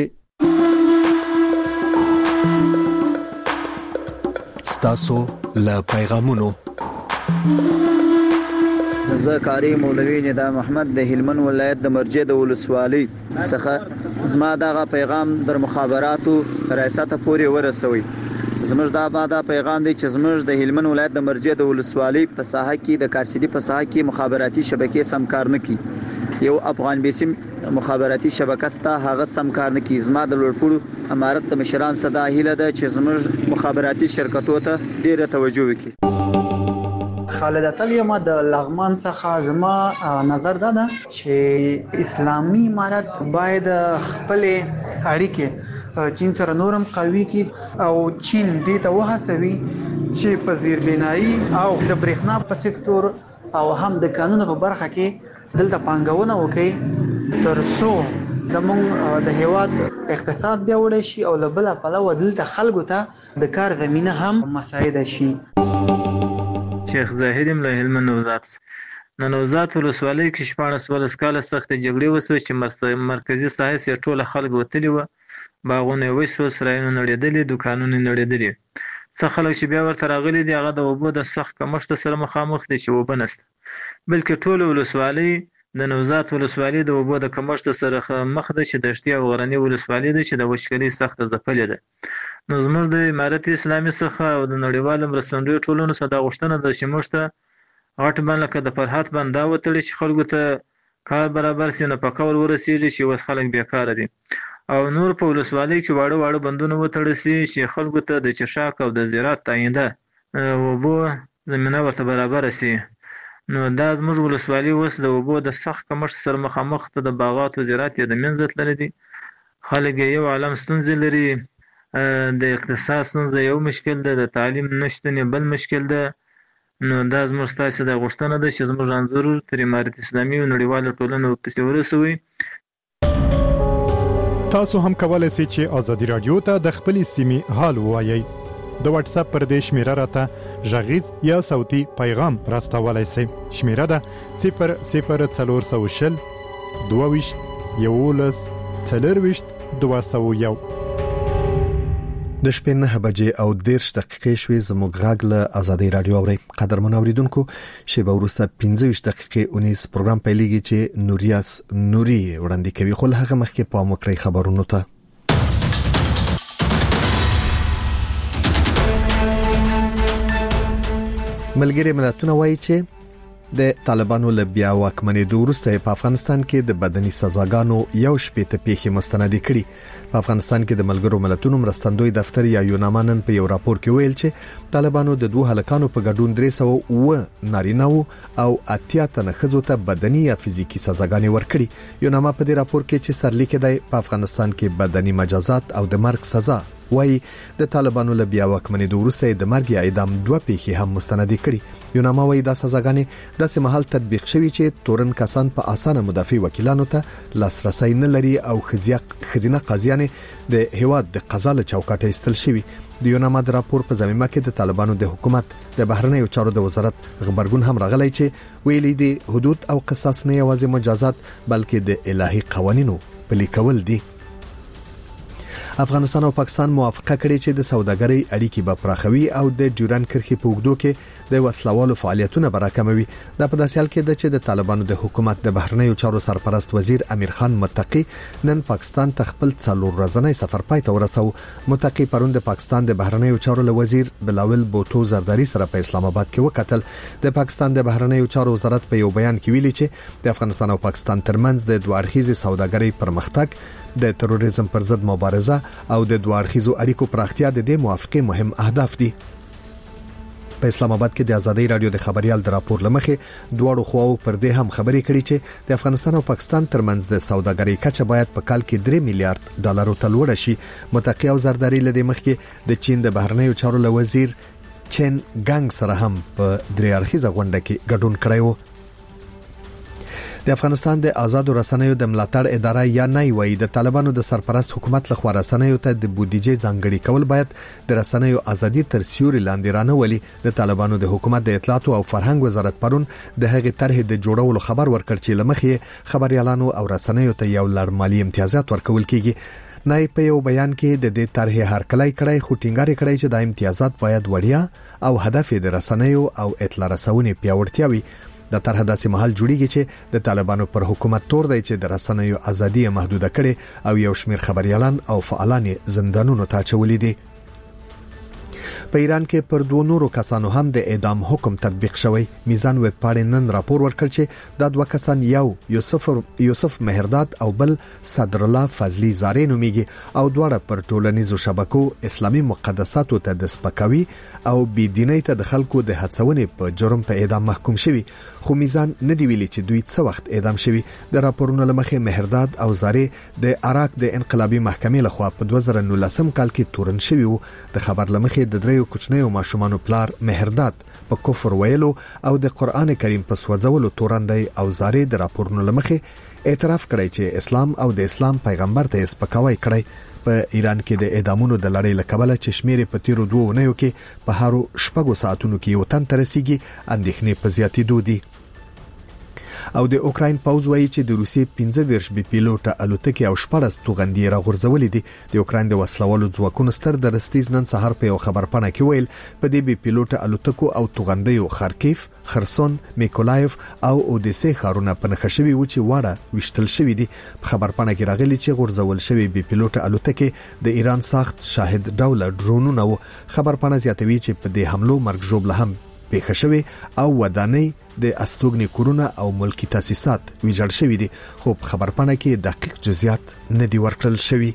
S1: ستاسو له پیغامونو
S18: زه کاری مولوی ندا محمد د هلمند ولایت د مرجې د ولسوالۍ څخه زما دغه پیغام در مخابراتو ریاست پورې ورسوي. زموږ دا بادا پیغام دی چې زموږ د هلمند ولایت د مرجې د ولسوالۍ په ساحه کې د کارسيدي په ساحه کې مخابراتي شبکې سم کار نه کوي. یو افغان بیسیم مخابراتي شبکه ستا هغه سم کار نه کوي. زما د لوړپوړو امارت د مشران صدا هیله ده چې زموږ مخابراتي شرکتو ته ډیره توجه وکړي.
S19: خالد اتل یم د لغمان څخه. زما نظر دا ده چې اسلامي امارت باید خپل اړیکې چین سره نورم قوي کړي او چین دې ته وهڅوي چې په زیربنایي او د برېښنا په سکتور او هم د قانون په برخه کې دلته پانګونه وکړي تر څو زموږ د هیواد اقتصاد بیا وړي شي او له بل پلوه دلته خلکو ته د کار زمينه هم مساعده شي.
S20: شیخ زاهد له هلمند نوزاد نن نوزاد ولسوالۍ کې شپاړس ولس کاله سخت جګړې وسوي چې مرکزی ساحه یې ټول خلک وتلی و، باغونه وسو، سرایونه نړېدلې، دکانونه نړېدلې. څه خلک چې بیا ورته راغلي دي هغه د اوبو د سخت کمښت سره مخامخ دي چې اوبه نشته، بلکې ټول ولسوالۍ د نوزاد ولسوالۍ د اوبو د کمښت سره مخ ده چې دشتي او غرنی ولسوالۍ ده چې د وشکلي سخت ځپلې ده. نو زموږ د امارت اسلامي څخه او د نړیوالو مرستندویو ټولنو څخه دا غوښتنه ده چې موږ ته غټ بند لکه د فرحات بند دا وتړي چې خلکو ته کار برابر سي، نه په کور ورسېږي چې اوس خلک بیکاره دي، او نور په ولسوالۍ کې واړه واړه بندونه وتړل سي چې خلکو ته د چشاک او د زراعت آینده اوبو زمینه ورته برابر سي. نو دا زموږ ولسوالۍ اوس د اوبو د سخت کمښت سره مخامخ ته د باغات او زراعت یې د منځ تللی دي. خلک یو عالم ستونزې لري، د اقتصاد ستونزه یو مشکل ده، د تعلیم نشتون بل مشکل ده. نو دا زموږ ستاسو د غوښتنه ده چې زموږ انځور تر امارت اسلامي او نړیوالو ټولنو پسې ورسوي.
S12: تاسو هم کولای شئ چې ازادي رادیو ته د خپل سیمې حال ووایئ. د واتس اپ پر دې شمیره راته غږیز یا صوتي پیغام راستولای شئ. شمیره ده صفر صفر څلور سوه شل دوه ویشت یولس څلور ویشت دوه سوه یو.
S1: د شپې نه بجې او دیرش دقیقې شوې زموږ غږ له ازادي رادیو اوري. قدرمن اوریدونکو شیبه وروسته پنځه ویشت دقیقې اونیس پروګرام پیلېږي چې نوریاس نوري وړاندې کوي. خو له هغه مخکې پام وکړئ خبرونو ته. ملګری ملتونه وایي چې د طالبانو له بیا واکمنېدو وروسته په افغانستان کې د بدني سزاګانو یو شپېته پیښې مستند کړي. په افغانستان کې د ملګرو ملتونو مرستندوی دفتر یا یونامانن په یو راپور کې ویل چې طالبانو د دوه هلکانو په ګډون درې سوه اووه نارینه او اتیا تنه ښځو ته بدني یا فزیکی سزاګانې ورکړي. یوناما په دې راپور کې چې سرلیک دی په افغانستان کې بدني مجازات او د مرګ سزا وای د طالبانو له بیا واکمنېدو وروسته د مرګ یا اعدام دوه پیښې هم مستند کړي. یوناما وای دا سزاګانې داسې مهال تطبیق شوي چې تورن کسان په اسانه مدافع وکیلانو ته لاسرسي نه لري او خزینه قاضیان د هیواد د قضا له چوکاټه ایستل شوي. د یوناما د راپور په زمینه کې د طالبانو د حکومت د بهرنیو چارو د وزارت خبرګون هم راغلی چې ویلي دي حدود او قصاص نه یوازې مجازات بلکې د الهي قوانینو پلي کول دي. افغانستان او پاکستان موافقه کړې چې د سوداګرۍ اړیکې به پراخوي او د ډیورن کرښې په اوږدو کې د وسلوالو فعالیتونه به راکموي. دا په داسې حال کې ده چې د طالبانو د حکومت د بهرنیو چارو سرپرست وزیر امیر خان متقی نن پاکستان ته خپل څلور ورځنی سفر پای ته ورسو. متقی پرون د پاکستان د بهرنیو چارو له وزیر بلاول بوټو زرداری سره په اسلام آباد کې وکتل. د پاکستان د بهرنیو چارو وزارت په یو بیان کې ویلي چې د افغانستان او پاکستان ترمنځ د دوه اړخیزې سوداګرۍ پرمختګ، د تروریزم پر ضد مبارزه او د دوه اړخیزو اړیکو پراختیا د دې موافقه مهم اهداف دي. په اسلام آباد کې د ازادي رادیو د خبريال د راپور لمخې دواړو خواو پر دې هم خبرې کړې چې د افغانستان او پاکستان ترمنځ د سوداګرۍ کچه باید په کال کې درې میلیارډ ډالر ته لوړه شي. متقی او زرداری لدې مخکې د چین د بهرنیو چارو له وزیر چین ګانګ سره هم په درې اړخیزه غونډه کې ګډون کړی و. د افغانستان د آزادو رسنیو د ملاتړ اداره یا نه وی د طالبانو د سرپرست حکومت لخوا رسنیو ته د بودیجې ځانګړي کول باید د رسنیو ازادي تر سیوري لاندې رانه ولي. د طالبانو د حکومت د اطلاعات او فرهنګ وزارت پرون د هغې طرح د جوړولو خبر ورکړ چې لمخې خبريالانو او رسنیو ته یو لړ مالی امتیازات ورکول کیږي. نه په یو بیان کې د دې طرح هرکلی کړی خو ټینګار کړی چې د امتیازات باید وړیا او هدف د رسنیو او اطلاع رسونې پیاوړتیا وي. د طرح داسې محل جوړیږي چې د طالبانو پر حکومت تور دی چې د رسنیو ازادي محدوده کړي او یو شمېر خبريالان او فعالان زندانونو ته اچولي دي. په ایران کې پر دوه نورو کسانو هم د اعدام حکم تطبیق شوی. میزان ویب پاڼې نن راپور ورکړ چې دا دوه کسان یو یوسف یوسف مهرداد او بل صدر الله فضلی زارې نوميږي او دواړه پر ټولنیزو شبکو اسلامي مقدساتو ته د سپکاوي او بيدینۍ ته د خلکو د هڅونې په جرم په اعدام محکوم شوي. خو میزان ندی ویلي چې دوی څه وخت اعدام شوي. د راپورونو لمخې مهرداد او زارې د عراق د انقلابي محکمې لخوا په دوه زره نولسم کال کې تورن شوي وو. د خبر لمخې د دریو کوچنیو ماشومانو پلار مهرداد په کفر ویلو او د قران کریم په سوځولو تورندای او زارې د راپورونو لمخې اعتراف کړی چې اسلام او د اسلام پیغمبر ته سپکاوی کړی. په ایران کې د اعدامونو د لړۍ لکبله چې شمیرې په تیرو دوه ونیو کې په هارو شپږو ساعتونو کې یو تن ترسيږي اندېښنې په زیاتېدو دي. او د اوکراین پوز وایي چې د روسي پنځه دیرش بي پیلوټه الوتکې او شپږ توغندي راغورځولې دي. د اوکراین د وسلوالو ځواکونو ستر درستیز نن سهار په یو خبرپاڼه کې ویل په دې بي پیلوټه الوتکو او توغندیو خارکیف، خرسون، میکولایف او اودیسه ښارونه په نښه شوي و چې واړه وشتل شوي دي. په خبرپاڼه کې راغلي چې غورځول شوی بي پیلوټه الوتکې د ایران ساخت شاهد ډوله ډرونونه و. خبرپاڼه زیاتوي چې په دې حملو مرګ ژوبله هم پیښه شوی او ودانۍ د استوګنې کورونه او ملکی تاسیسات ویجاړ شوي دي. خو په خبرپاڼه کې دقیق جزئیات نه دي ورکړل شوي.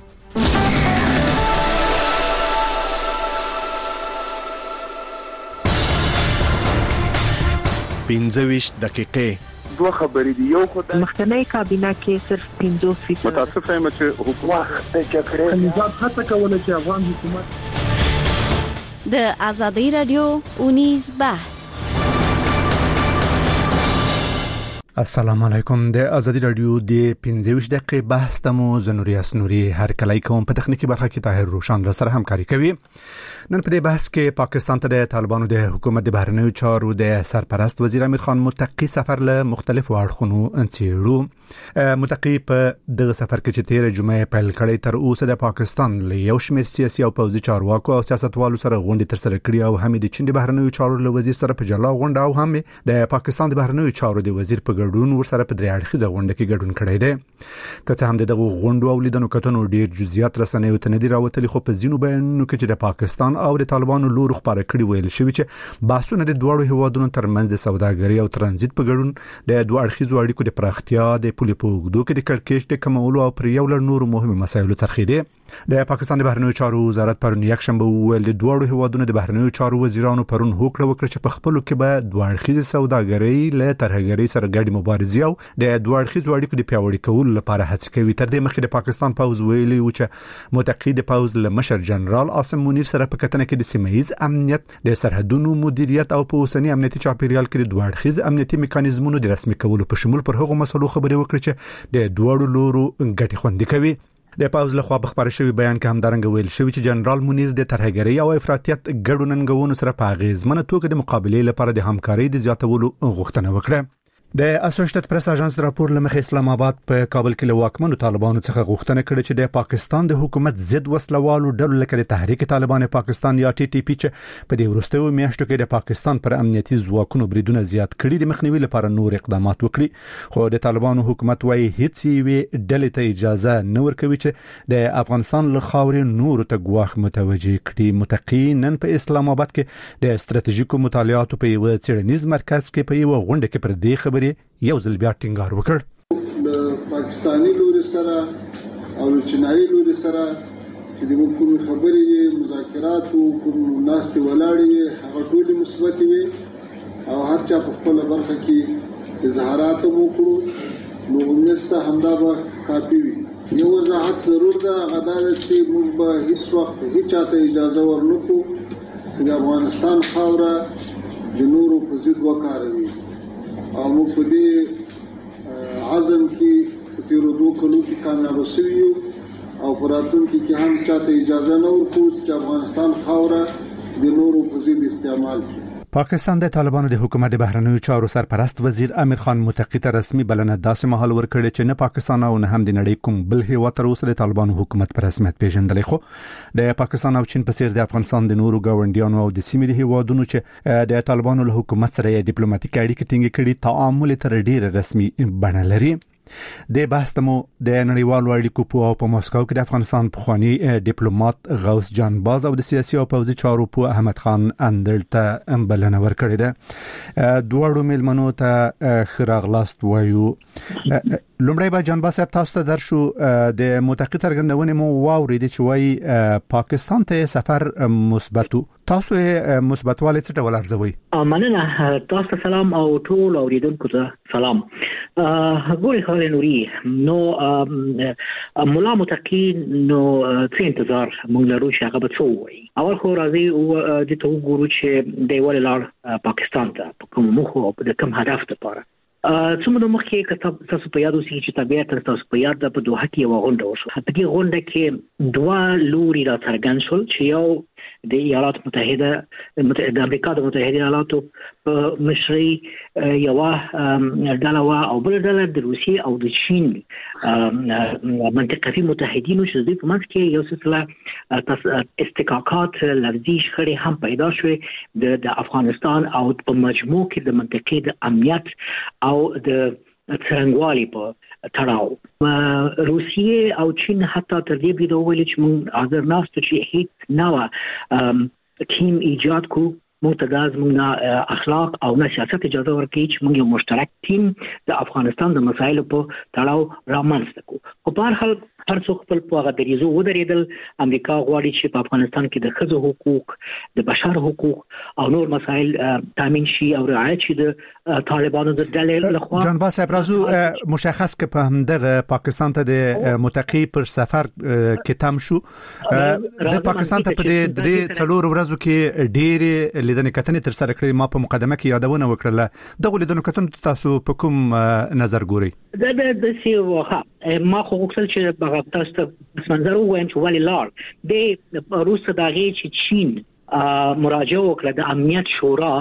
S1: پنځه ویشت دقیقې
S21: دوه خبرې دي. یو خو د
S22: مخکنی کابینه کې صرف پنځه فیصد
S21: متاسف یم چې حکومت د جګړې
S22: نظام هڅه کوله چې افغان حکومت
S23: د ازادي رادیو اونیز بحث
S2: السلام علیکم. د ازادي رادیو د پنځه دقیقې بحث تمو زنوري اسنوري هر کله کوم په تخنیکی برخه کې طاهر روشن را سره همکاري کوي. نن په دې بحث کې پاکستان ته د طالبانو د حکومت د بهرنیو چارو د سرپرست وزیر امیر خان متقی سفر له مختلفو اړخونو انڅېړو. متقی په دغه سفر کې چې تیر جمعه پیل کړی تر اوسه د پاکستان له یو شمېر سیاسي او پوځي چارواکو او سیاستوالو سره غونډې تر سره کړې او هم د چین د بهرنیو چارو له وزیر سره په جلا غونډه او هم د پاکستان د بهرنیو چارو د وزیر په ګډون ورسره په درې اړخیزه غونډه کې ګډون کړی دی. که څه هم دغه غونډو او لیدنو کتنو ډیر جزئیات رسنیو ته ندي راوتلي، خو په ځینو بیانونو کې چې د پاکستان او د طالبانو لور خبره کړي ویل شوی چې بحثونه د دوه هیوادونو ترمنځ د سوداګرۍ او ترانزیت په ګډون د دوه اړخیزو اړیکو د پراختیا، د پولې په اوږدو کې د کړکېچ د کمولو او پر یو لړ نورو مهمو مسایلو څرخېدي. د پاکستان د بهرنیو چارو وزارت پرون یکشنبه ویل د دوه هیوادونو د بهرنیو چارو وزیرانو پرون هوکړه وکړه چې په خپلو کې به دوه اړخیزه سوداګرۍ له ترهګرۍ سره ګډه مبارزه او د دوه اړخیزو اړیکو د پیاوړي کولو لپاره هڅه کوي. تر دې مخکې د پاکستان پوز ویلي و چې متقی د پوز له مشر جنرال عاصم منیر سره په کتنه کې د سیمه‌ایز امنیت، د سرحدونو مدیریت او په اوسنی امنیتي چاپیریال کې د دوه اړخیز امنیتي میکانیزمونو د رسمي کولو په شمول پر هغو مسلو خبرې وکړي چې د دوه لورو ګټې خوندي کوي. د پاوز له خوا بخبر شوی بیان کې هم درنګ ویل شوی چې جنرال منیر د ترهګرۍ او افراطیت ګډو ننګونو سره په اغیزمنه توګه د مقابلې لپاره د همکارۍ د زیاتولو غوښتنه وکړه. د اسوسییټډ پریس اژانس راپور لمخې اسلام آباد په کابل کې له واکمنو طالبانو څخه غوښتنه کړې چې د پاکستان د حکومت ضد وسلوالو ډلو لکه د تحریک طالبان پاکستان یا ټي ټي پی چې په دې وروستیو میاشتو کې د پاکستان پر امنیتي ځواکونو بریدونه زیات کړي د مخنیوي لپاره نور اقدامات وکړي. خو د طالبانو حکومت وايي هیڅ وی ډلې ته اجازه نه ورکوي چې د افغانستان له خاورې نور ته ګواښ متوجه کړي. متقی نن په اسلام آباد کې د ستراتیژیکو مطالعاتو په یو څېړنیز مرکز کې په یو غونډه کې پر دې خبرې یو ځل بیا ټینګار وکړ.
S7: د پاکستاني لوري سره او چینایي لوري سره چې د کوم خبرې مذاکرات او کوم ناستې ولاړې هغه ټول مثبت وي او هر چا په خپل برخه کې اظهارات وکړو نو موږ همدا به کافي وي. یو وضاحت ضرور ده، هغه دا چې موږ به هیڅ وخت هیڅ چاته اجازه ورنکړو چې د افغانستان خاوره د نورو په ضد وکاروي او موږ په دې عزم کې په تیرو دوه کلو کې کامیاب شوي یو او په راتلونکي کې هم چاته اجازه نه ورکوو چې افغانستان خاوره د نورو په ضد استعمال کړي.
S2: پاکستان د طالبانو د حکومت د بهرنیو چارو سرپرست وزیر امیر خان متقی ته رسمي بلنه داسې مهال ورکړې چې نه پاکستان او نه هم د نړۍ کوم بل هیواد تر اوسه د طالبانو حکومت په رسمیت پیژندلی. خو د پاکستان او چین په څیر د افغانستان د نورو ګاونډیانو او د سیمې د هیوادونو چې د طالبانو له حکومت سره ډیپلوماټیک اړیکې ټینګې کړي تعامل تر ډیره رسمي بڼه لري. د بحث تمو د نړیوالو اړیکو په په مسکو کې د افغانستان پخوانی ډیپلوماټ غوث جان باز او د سیاسي او پوځي چارو په احمد خان اندل ته بلنه ورکړې ده. دوه میلمنو ته خراغلاست وایو. لومړی به جان باز صاحب تاسو ته درشو د متقی څرګندونې مو واورید چې وایي پاکستان ته سفر مثبتو، تاسو مثبتوالی څه ډول ارزوي؟
S8: مننه، تاسو سلام او ټول اوریدونکو ته سلام. ګوري خالي نوري نو مولا متقی نو څه انتظار مونږ لرو چې هغه به څه وایي. اول خو راځي او د تو ګورو چې د ول لار پاکستان ته کوم مخ او د کوم هدف لپاره څومره مخکې کتاب تاسو په یاد اوسئ چې طبيعت تاسو په یاد ده په دوه کې یو غونډه وشو. په دې غونډه کې دوه لوري را څرګند شول چې یو د ایالات متحده د امریکا د متحده ایالاتو په مشرۍ یو ډله وا او بل ډله د روسیې او د چین منطقوي متحدینو چې دوی په منځ کې یو سلسله استحقاقات لفظي شخړې هم پیدا شوې د افغانستان او په مجموع کې د منطقې د امنیت او د څرنګوالي په تړاو. روسیې او چین حتی تر دې بده ویل چې موږ حاضر ناست چې هیڅ نوع ټیم ایجاد کو متداز موږ اخلاق او نه سیاست اجازه ورکړي چې موږ یو مشترک ټیم د افغانستان د مسایلو په تړاو رامنځته کو. په هر حال هر څوک خپل په هغه دریزو ودرېدل. امریکا غواړي چې په افغانستان کې د ښځو حقوق، د بشر حقوق او نور مسایل تامین شي او رعایت شي د طالبانو د ډلې لخوا.
S2: جان باس ابرازو مشخص که په همدغه پاکستان ته د متقی پر سفر کې تم شو د پاکستان ته په دې درې څلور ورځو کې ډېرې لیدنې کتنې تر سره کړې. ما په مقدمه کې یادونه وکړه دغه لیدنو کتنو تاسو په کوم نظر ګورئ؟
S8: دا د سی وها ما خو غوښتل چې هغه تاسو ته منظر وایم چې ولې لار د روس دغه چې چین مراجعه وکړه د امنیت شورا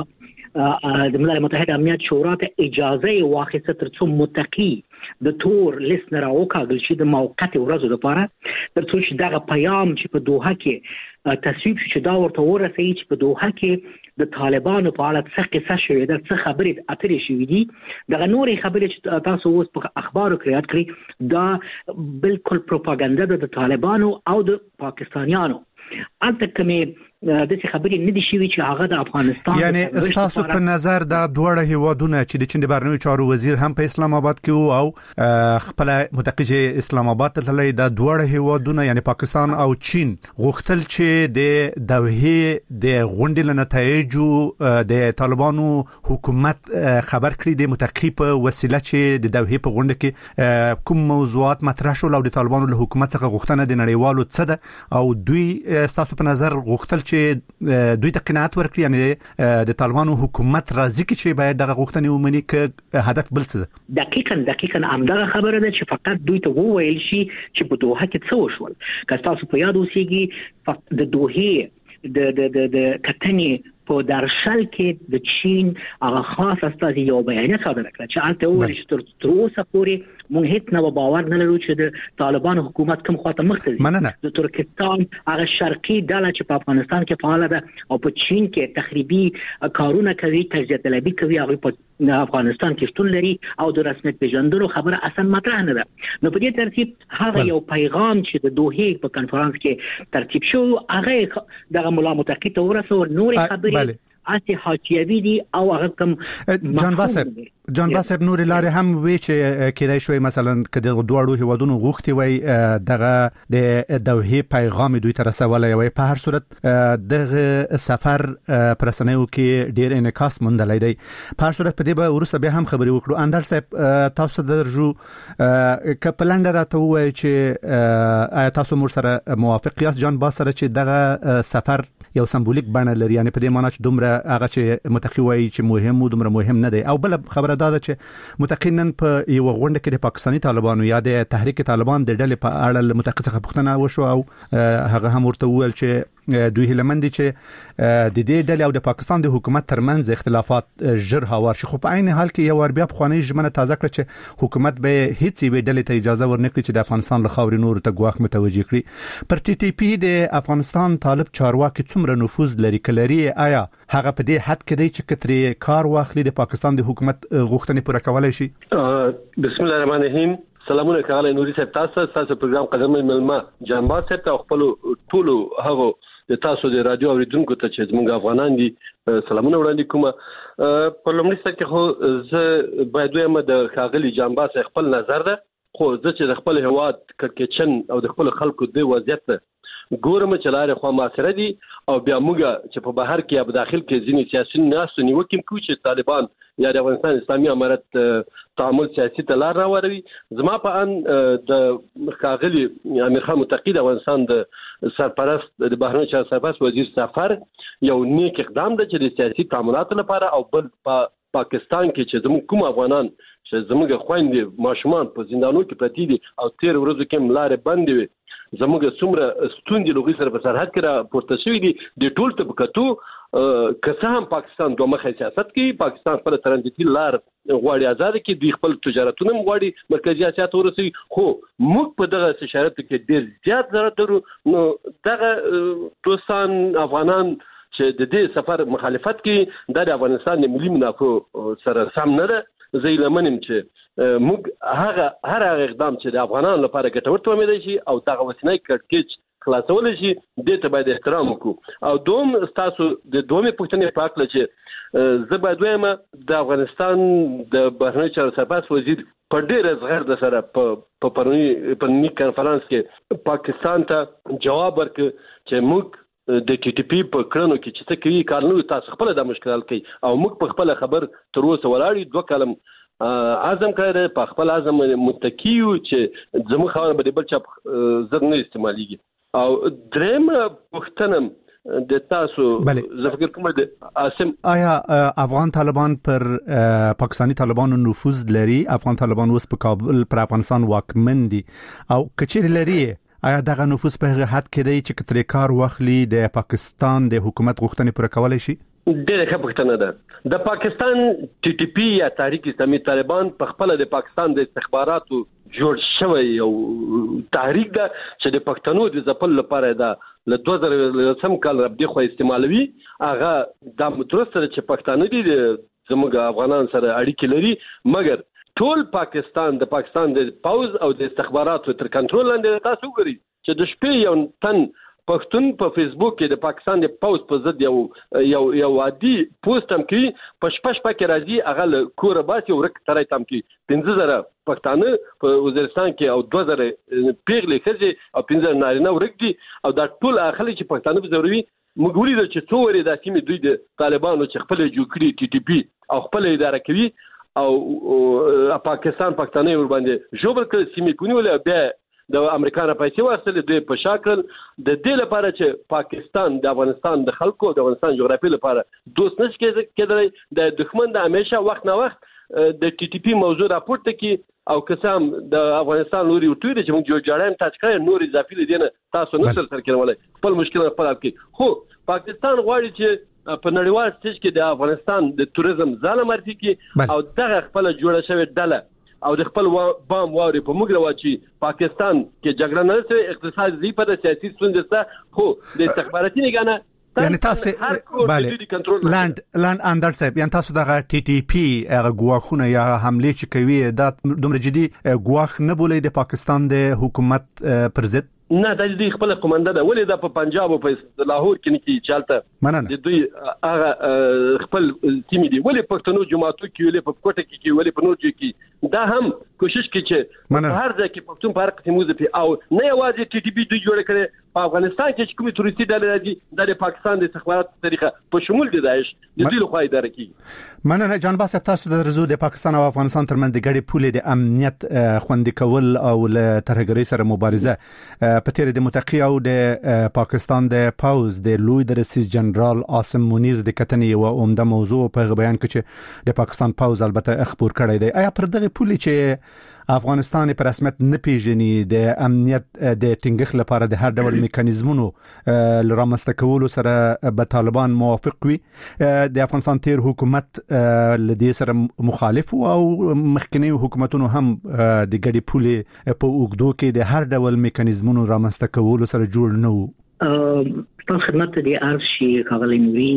S8: د ملل متحد امنیت شورا ته اجازه واخیسته ترڅو متقی د تور لیست نه راوکاږل شي د موقت ورځو لپاره ترڅو چې دغه پیغام چې په دوحه کې تصویب شي دا ورته ورسېږي چې په دوحه کې د طالبانو په اړه څه قصه شوې ده، څه خبرې اترې شوې دي. دغه نورې خبرې چې تاسو اوس په اخبارو کې یاد کړئ دا بالکل پروپاګاندا ده د طالبانو او د پاکستانیانو. البته کومې د څه خبرې نه دي شوی چې هغه د افغانستان
S2: یعنی استاسو په نظر دا دوړه هیوادونه چې د چین د بهرنیو چارو وزیر هم په اسلام آباد کې او خپل متقی اسلام آباد ته تللی دا دوړه هیوادونه یعنی پاکستان او چین غوښتل چې د دوحې د غونډې لنتایجو د طالبانو حکومت خبر کړي د متقی په وسیله چې د دوحې په غونډه کې کوم موضوعات مطرح شول او د طالبانو له حکومت څخه غوښتنه د نړیوالو څه ده او دوی استاسو په نظر غوښتل چې دوی ته قناعت ورکړي یعنی د طالبانو حکومت راضي کی چې باید دغه غوښتنې ومني ک هدف بل څه؟
S8: دقیقاً دقیقاً همدغه خبره ده چې فقط دوی ته وویل شي چې په دوحه کې څه وشول. که تاسو په یاد اوسېږي د دوحې د د د د کتنې په درشل کې د چین هغه خاص استازي یو بیانیه صادره کړه چې البته وایي چې تر اوسه پورې مونږ هیڅ نه باور نه لرو چې د طالبانو حکومت کوم خواته مخ ته ځي. د ترکستان هغه شرقي ډله چې په افغانستان کې فعال ده او په چین کې تخریبي کارونه کوي، تجزیه طلبي کوي، هغه په افغانستان کې شتون لري او د رسمیت پیژندلو خبره اصلا مطرح نه ده. نو په دې ترتیب هغه یو پیغام چې د دوحې په کانفرنس کې ترتیب شو هغه دغه ملا متقی ته ورسو نور خبرې اته حاجیوی دي او هغه کوم
S2: جان باسب جان باسب نور لارې هم وی چې کېدای شوی مثلا کله دوړو هیوادونو غوښتي وای دغه د دوحې پیغام دوی ته رسولای وای. په هر صورت دغه سفر پرسنیو کې ډیر انعکاس مندلای دی. په هر صورت په دې به ورسره به هم خبرې وکړو. اندر صاحب تاسو درجو کپلند راته وای چې تاسو مر سره موافق یاست جان باس سره چې دغه سفر یو سمبولیک بڼه لري یعنی په دې معنی چې دومره هغه چې متقی وایي چې مهم او دومره مهم نه دی. او بل خبره دا ده چې متقینن په یو غونډه کې د پاکستاني طالبانو یا د تحریک طالبان د ډلې په اړه متقی څخه پوښتنه وشو او هغه هم ورته وویل چې دوی هلمند چې د دې ډلې او د پاکستان د حکومت ترمنځ اختلافات ژر هوار شي. خو په عین حال کې یو ور بیا بخوانی ژمنه تازه کړ چې حکومت به هیڅ وی ډلې ته اجازه ورنکړي چې د افغانستان له خاورې نور ته ګواښ متوجي کړي. پر ټي ټي پی د افغانستان طالب چارواکي څومره نفوذ لري کلري؟ آیا هغه په دې حد کې دی چې کتري کار واخلي د پاکستان د حکومت غوښتنې پوره کولای شي؟
S9: بسم الله الرحمن الرحیم. سلامونه کاله نوري صاحب، تاسو تاسو پروګرام قدمه ملما جنبا صاحب ته خپل ټولو هغه د تاسو د رادیو اوریدونکو ته چې زموږ افغانان دي سلامونه وړاندې کوم. په لومړي سر کې خو زه باید وایم د ښاغلي جنبا صاحب خپل نظر ده، خو زه چې د خپل هواد کړکېچن او د خپل خلکو د وضعیت ګورم چې لارې خو معاصره دي او بیا موږ چې په بهر کې یا په داخل کې ځینې سیاسي ناس نیوکې کوي چې طالبان یا د افغانستان اسلامي امارت تعامل سیاسي ته لار راوړي. زما په ان د ښاغلي امیر خان متقی د افغانستان د سرپرست د بهرنیو چارو سرپرست وزیر سفر یو نیک اقدام ده چې د سیاسي تعاملاتو لپاره او بل په پاکستان کې چې زموږ کوم افغانان چې زموږ خويندې ماشومان په زندانونو کې پراته دي او تیر ورځو کې لارې بندې وي، زموږ څومره ستوندې لوګي سره په سرحد کې را پورته شوې دي د ټول طبقاتو که هم پاکستان دوه مخه سیاست کوي، پاکستان خپل ترانزیتي لار غواړي آزاد کړي، دوی خپل تجارتونه غواړي مرکزی اسیا ته ورسوي. خو موږ په دغه شرایطو کې ډېر زیات ضرورت لرو. نو دغه دوستان افغانان چې د دې سفر مخالفت کوي دا د افغانستان د ملي منافعو سره سم نه ده. زه لمنم چې موږ هغه هر هغه اقدام چې د افغانانو لپاره ګټور تومېدای شي او دغه وسنۍ کړکېچ خلاصول شي دې ته باید احترام وکړو. او دوم تاسو د دومې پوښتنې په اړه چې زه باید وایم د افغانستان د بهرنیو چارو سرپرست وزیر په ډېر زغرد سره په پرونی پرونی کانفرنس کې پاکستان ته جواب ورکړ چې موږ د ټي ټي پی په کړنو کې چې څه کوي کارنو تاسو خپل د مشکل کوي او موږ په خپل خبر تر اوسه ولاړی دوه کلم اعظم کړه په خپل اعظم متکیو چې زموږ خبره به بل چا زر نه استعماليږي او دریم پښتنم د تاسو زه فکر کوم د اسم
S2: آیا افغان طالبان پر پاکستانی طالبانو نفوذ لري افغان طالبان اوس په کابل پر افغانستان واکمن دي او کچیر لري آیا دغه نفوذ په هغه حد کې دی چې کتري کار واخلي د پاکستان د حکومت غوښتنې پر کولای شي
S9: ډېر ښه پوښتنه ده د پاکستان ټي ټي پی یا تحریک اسلامي طالبان په خپل د پاکستان د استخباراتو جوړ شوی یو تحریک ده چې د پښتنو د ځپل لپاره ده له دوه زره سم کال رب دي خو استعمالوي هغه د مدرسه چې پښتانه دي زموږ افغانان سره اړیکې لري مګر ټول پاکستان د پاکستان د پاوز او د استخباراتو تر کنټرول لاندې تاسو ګوري چې د شپې یو تن پښتون په فیسبوک کې د پاکستان د پاوز په ضد یو یو یو عادي پوسټ هم کوي په شپږ پکې راځي هغه کور باسي ورک ترای تم کوي پنځه زره پښتانه په وزیرستان کې او دوه زره پیغلې خځې او پنځه نارینه ورک دي او دا ټول اخلي چې پښتانه به ضروري موږ ولې چې څو ورې د سیمې دوی د طالبانو چې خپل جوړ کړي ټي ټي پی او خپل اداره کوي او پاکستان پښتانه ور باندې جوړ کړي سیمې کونی ولې بیا د امریکا نه پیسې واستلې دوی په شاکل د دې لپاره چې پاکستان د افغانستان د خلکو د افغانستان جغرافي لپاره دوست نشي کېدای د دښمن د همیشه وخت نه وخت د ټي ټي پی موضوع راپورته کی او قسم د افغانستان لوري ورته چې موږ جوړ جوړایم تاسو کړئ نور اضافي لدینه تاسو نه سر سر کېولای خپل مشکل خپل حل کړئ خو پاکستان غواړي چې په نړیوال سټیج کې د افغانستان د توریزم ځاله مرتي کی او دغه خپل جوړه شوی ډله او د خپل بام واري په موږ راوچی پاکستان کې جګړه نه سي اقتصادي په سیاسي ستونزې خو د استخباراتي نگانه
S2: یعنی تاسو بله لاند لاند اندر صاحب یعنی تاسو دغه ټي ټي پی هغه ګواښونه یا حمله چې کوي دا دومره جدي ګواښ نه بولې د پاکستان د حکومت پر ضد
S9: نه د دې خپل قومنده ده ولې د په پنجاب او په لاهور کې کې چالتہ د دوی هغه خپل تیم دي ولې پښتنو جماعتو کې ولې په کوټه کې ولې په نور کې دا هم کوشش کوي چې هر ځای کې پښتون په هر قسم وظیفه او نه یوازې ټي ټي پی دوی جوړ کړي په افغانستان کې چې کومي تورستي ډلې راځي د پاکستان د استخباراتو طریقه په شمول دي داعش د دوی لخوا اداره کیږي
S2: مننه جان باسط تاسو د رزو د پاکستان او افغانستان ترمنځ د ګډې پولې د امنیت خوندي کول او له ترهګرۍ سره مبارزه په تیر د متقی او د پاکستان د پاوز د لوی درستیز جنرال عاصم منیر د کتنې او عمده موضوع په بیان کې چې د پاکستان پاوز البته خبر کړی دی آیا پر دغه پولې چې افغانستان په رسمیت نه پیژني د امنیت د ټینګښ لپاره د هر ډول میکانیزمونو لرامسته کولو سره به طالبان موافق وي د افغانستان تیر حکومت لدې سره مخالف او مخکنی حکومتونو هم د ګډي پولې په اوګدو کې د هر ډول میکانیزمونو رامسته کولو سره جوړ نه وو
S8: په خدمت د ارشي کاغلی نوری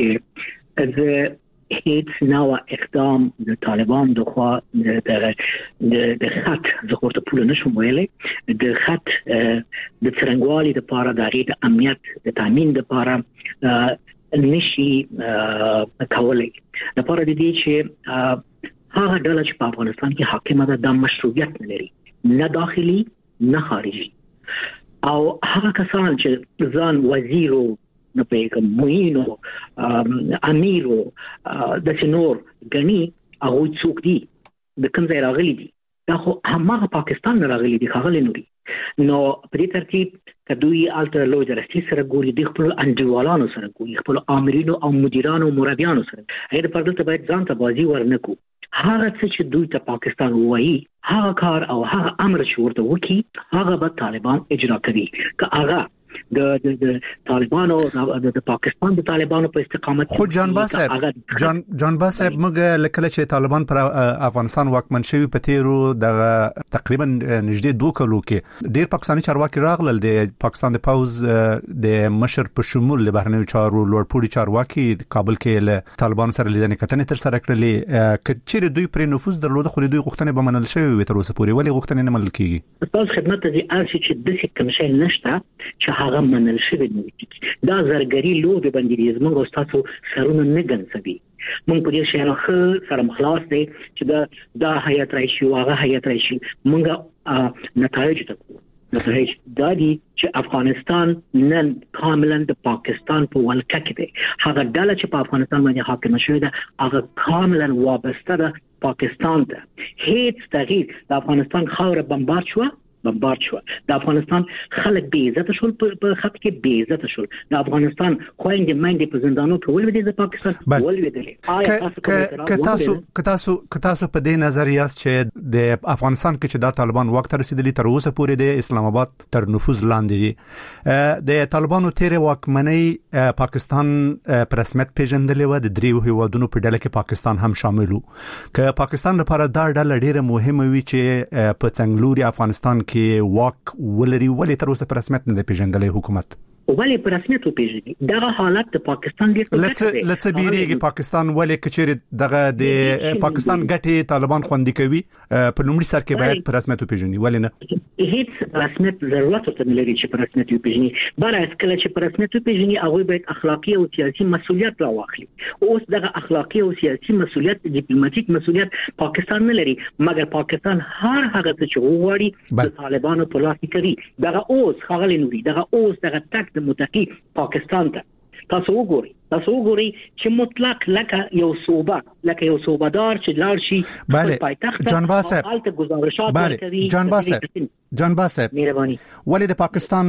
S8: چې د هیڅ نوع اقدام د طالبان د خوا د د خط زخورت پول نشم ویلې د خط د څرنګوالي د پاره د غیر امنیت د تامین د پاره نشي کولای د پاره د دې چې هغه ډله چې په افغانستان کې حاکمه ده د مشروعیت نه لري نه داخلي نه خارجي او هغه کسان چې ځان وزیرو نه پیګم موینو امیرو د سنور غني هغه څوک دي د کوم ځای راغلي دي دا خو همغه پاکستان نه راغلي دي خغل نوري نو په دې ترتیب کدوې الټر لوی درستي سره ګوري د خپل انډیوالانو سره ګوري خپل امرینو او مدیرانو مربیانو سره هغه په دې ته باید ځان ته بازي ورنکو هغه څه چې دوی ته پاکستان وایي هغه کار او هغه امر چې ورته وکي هغه به طالبان اجرا کوي که هغه د د طالبانو د پاکستان د طالبانو په استقامت
S2: خو جان باسط جان جان باسط موږ لکه چې طالبان پر افغانستان واکمن شوی په تیرو د تقریبا نږدې دوه کلو کې ډیر پاکستاني چارواکي راغلل د پاکستان د پاوز د مشر په شمول د بهرنیو چارو لوړپوړي چارواکي کابل کې له طالبان سره لیدنې کتنې تر سره کړلې کچېر دوی پر نفوذ درلود خو دوی غوښتنې به منل شوی وي تر اوسه پورې ولې غوښتنې نه منل کیږي
S8: تاسو خدمت دي ارشي چې د څه کوم شي نشته چې هغه منل شوی نه دا زرګری لوبه باندې زموږ استادو سرونه نه ګنځوي موږ په دې شانو خ سره مخلاص دي چې دا دا حیات راشي او هغه حیات راشي موږ نتایج ته نتایج دا دي چې افغانستان نن کاملا د پاکستان په ولکه کې دی هغه ډله چې په افغانستان باندې حاکم شوی ده هغه کاملا وابسته ده پاکستان ته هیڅ تغییر د افغانستان خاور بمبار شو بمبار شو د افغانستان خلک بې عزت شول په خط کې بې عزت شول د افغانستان خويندې مېندې په زندانونو کې ولې د پاکستان ولې
S2: آیا تاسو تاسو تاسو په دې نظر یاست چې د افغانستان کې چې د طالبان وخت رسیدلی تر اوسه پورې د اسلام آباد تر نفوذ لاندې دي د طالبانو تیر واکمنۍ پاکستان پر رسمیت پیژندلې و د دریو هیوادونو په ډله کې پاکستان هم شامل وو که پاکستان لپاره دا ډله ډیره مهمه وي چې په څنګلوري افغانستان کې کې واک ولري ولې تر اوسه پر رسمیت نه پیژندلې حکومت
S8: ولې پر رسمیت پیژني دغه حالت د پاکستان ډیر
S2: لڅ لڅ بیریږي پاکستان ولې کچېر دغه د پاکستان ګټي طالبان خوندي کوي په لومړي سر کې باید پر رسمیت پیژني ولې نه
S8: هیڅ رسمیت ضرورت ورته نه لري چې پر رسمیت پیژني بلکې کله چې پر رسمیت پیژني هغه باید اخلاقی او سیاسي مسؤلیت راوخلي اوس دغه اخلاقی او سیاسي مسؤلیت ډیپلوماټیک مسؤلیت پاکستان نه لري مګر پاکستان هر هغه څه چې وغواړي د طالبانو په لاس کې کوي دغه اوس خغل نوري دغه اوس دغه تک د متقی پاکستان ته تاسو وګورئ تاسو وګورئ چې مطلق لکه یو صوبه لکه یو صوبدار چې لاړ شي
S2: په پایتخت
S8: جان باسه حالت گزارشات ورکوي
S2: جان باسه جان باسه
S8: مهرباني
S2: ولې د پاکستان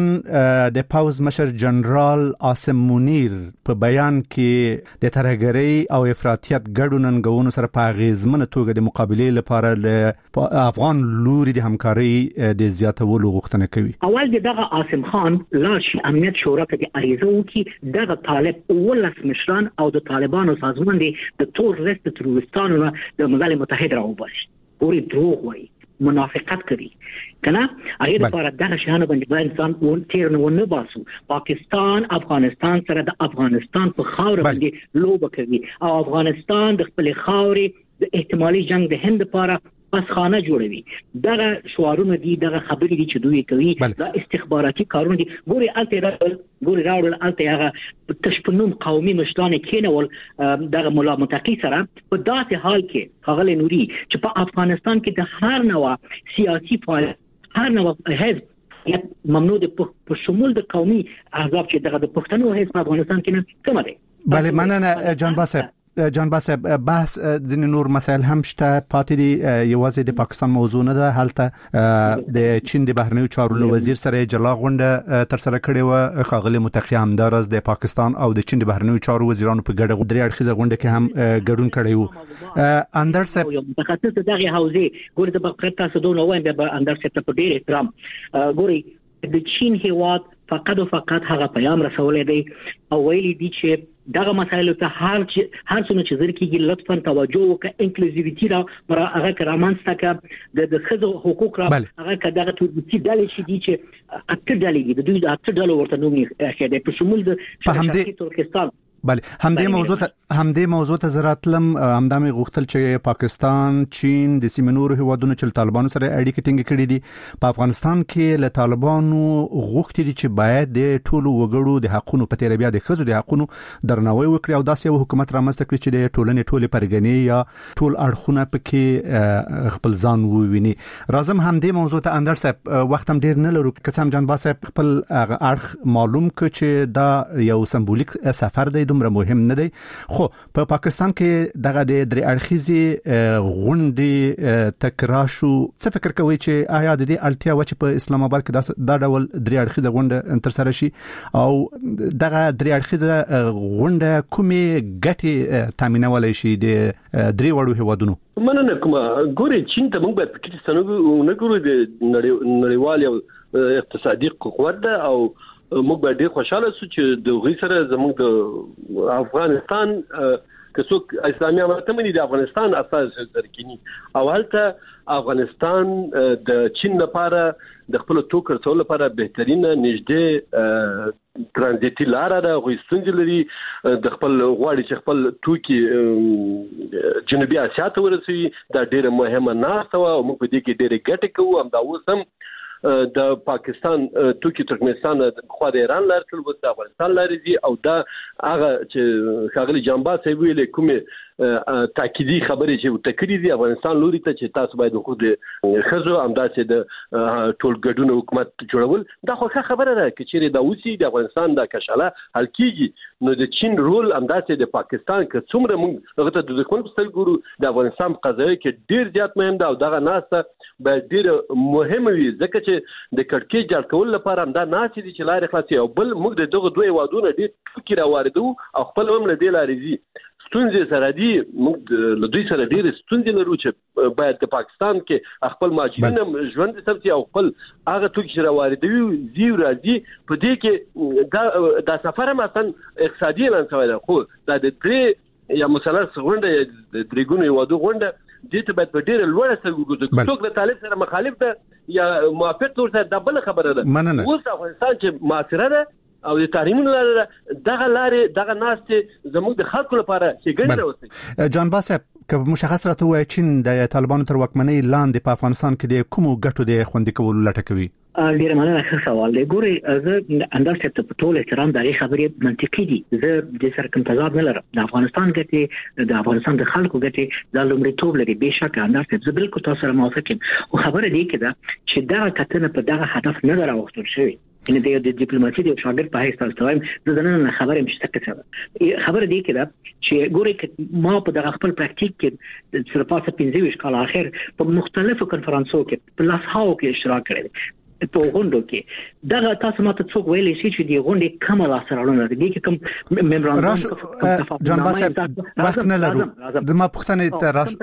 S2: د پاوز مشر جنرال عاصم منیر په بیان کې د ترهګرۍ او افراطیت ګډو ننګونو سره په غیزمنه توګه د مقابله لپاره له افغان لوري د همکاري د زیاتولو غوښتنه کوي
S8: اول دغه عاصم خان لاړ شي امنیت شورا ته د اړیزو کې دغه طالب ولس مشران او د طالبانو سازمان دي د تور رست تروریستانو د ملل متحد راوباسي پوری دروغ وایي منافقت کوي کنه هغه لپاره دغه شانه باندې انسان ور تیر نه ونه باسو پاکستان افغانستان سره د افغانستان په خاور باندې لوب کوي او افغانستان د خپل خاورې د احتمالي جنگ د هند لپاره پس خانه جوړوي دغه شعارونه دي دغه خبرې دي چې دوی کوي دا استخباراتي کارونه دي ګوري الته راول ګوري راول الته هغه تشپنوم قومي مشران کېنول دغه مولا متقی سره په داسې حال کې هغه نوري چې په افغانستان کې د هر نوع سیاسي فعالیت هر نوع حزب ممنوع د په شمول د قومي احزاب چې دغه د پښتنو حزب په افغانستان کې نه کوم دی
S2: بله مننه جان باسه جان باسه بحث ځینې نور مسایل هم شته پاتې دي یوازې د پاکستان موضوع نه ده هلته د چین د بهرنیو چارو وزیر سره جلا غونډه تر سره کړې و خاغلی متقی همدارز د پاکستان او د چین د بهرنیو چارو وزیرانو په ګډه درې اړخیزه غونډه کې هم ګډون کړی وو اندر صاحب
S8: یو متخصص دغه حوزه ګور د بقرت تاسو دوه وایم به اندر صاحب ته ډیر احترام ګوري د چین هیواد فقط او فقط هغه پیغام رسولې دی او ویلي دي چې دغه مسایلو ته هر هر څونه چې ځکه لطفا توجه وکړه انکلوزیویټی را پر هغه کرامانس تک د خزو حقوق را هغه کداغه ټولګي ډلې چې دي چې اته ډلې دي د دوی د اته ډلو ورته نومي اخیده په شمول د شرقي ترکستان
S2: بله همدې موضوع ته همدې موضوع ته زراتلم همدامي غوښتل چې پاکستان چین د سیمنور هیوادونو چې طالبانو سره اړیکې ټینګ کړې دي په افغانستان کې له طالبانو غوښتي دي چې باید د ټولو وګړو د حقوقو په تیر بیا د خزو د حقوقو درناوی وکړي او داسې یو حکومت رامنځته کړي چې د ټولنې ټولې پرګنې یا ټول اړخونه پکې خپل ځان وویني راځم همدې موضوع ته اندر صاحب وخت هم ډیر نه لرو قسم جان باسه خپل اړخ معلوم ک چې دا یو سمبولیک سفر دی دومره مهم نه دی خو په پا پاکستان کې دغه د درې اړخیزي غونډې تکرار شو څه فکر کوي چې آیا د دې اړتیا و چې په اسلام آباد کې دا ډول درې اړخیزه غونډه تر سره شي او دغه درې اړخیزه غونډه کومې ګټې تامینولای شي د درې وړو هیوادونو
S9: مننه کوم ګوري چین ته موږ په کې څنګه نه ګورو د نړیوال اقتصادي قوت ده او موږ به ډیر خوشاله سو چې د غي سره زموږ د افغانستان که څوک اسلامي امارت هم د افغانستان اساس درکینی او هلته افغانستان د چین لپاره د خپل توکر څول لپاره بهترینه نږدې ترانزیتي لار ده غوي ستنځ لري د خپل غواړي چې خپل توکي جنوبي اسیا ته ورسوي دا ډیره مهمه ناسته او موږ په دې کې ډیره ګټه کوو هم دا اوس هم د پاکستان توکي ترکمنستان خو د ایران لار تل وسته افغانستان لاري دي او دا هغه چې خاغلی جنبا سی ویلې کومه تاکیدی خبرې چې تکړی دي افغانستان لوري ته چې تاسو باید خو د خزو امداسې د ټول ګډون حکومت جوړول دا خو خبره ده چې چیرې دا اوسي د افغانستان د کشاله حل کیږي نو د چین رول امداسې د پاکستان که څومره موږ هغه ته د دښمن په سترګو ګورو د افغانستان قضایي کې ډیر زیات مهم ده او دغه ناسته باید ډیر مهمه وي ځکه چې د کړکۍ جوړ کول لپاره همدا ناسې دي چې لارې خلاصي او بل موږ د دغه دوه وادونه ډیر ټکی را واردو او خپل هم له دې لارې دي ستونزې سره دي موږ له دوی سره ډېر ستونزې لرو چې باید د پاکستان کې خپل ماجرین ژوند ثبت او خپل هغه توکي چې راوړي دی راځي په دې کې دا د سفر مثلا اقتصادي لانسوي ده خو دا د درې یا مثلث غونډه د درېګونې وادو غونډه دې ته باید په ډېر لوړ سره وګورو څوک د طالب سره مخالف ده یا موافق تور سره د بل خبره ده اوس افغانستان چې معاصره ده او د تحریمونو لاره دغه لارې دغه ناستې زموږ د خلکو لپاره چې ګڼل راوستي
S2: جان باسب که مشخص راته وایي چین د طالبانو تر واکمنۍ لاندې په افغانستان کې د کومو ګټو د خوندي کولو لټه کوي
S8: ډیره مننه ښه سوال دی ګوري زه انداسه په ټول احترام د خبرې منطقي دي زه د سر کوم تضاد نه لرم د افغانستان ګټې د افغانستان د خلکو ګټې د لومړیتوب لري به شک انداسه زه بالکل تاسو سره موافق یم او خبره دی کې دا چې دا کتنه په دغه هدف نه راوښتل شوی ان د ډیپلوماسي د شاګرد په هیڅ تاسو وایم زه نه خبره مشته کړم خبره دی کې دا چې ګوري ما په دغه خپل پریکټیک کې تر پاسه پنځه ویشت کال اخر په مختلفو کنفرانسو کې په لاسهاو کې اشتراک کړی په غونډو کې دا تاسو ماته څوک ویلې شي چې دی غونډې کوم لاسرالونه دي کې کوم میمورانډوم
S2: جان باسب وخت نه لرو د ما پښتنې ته راس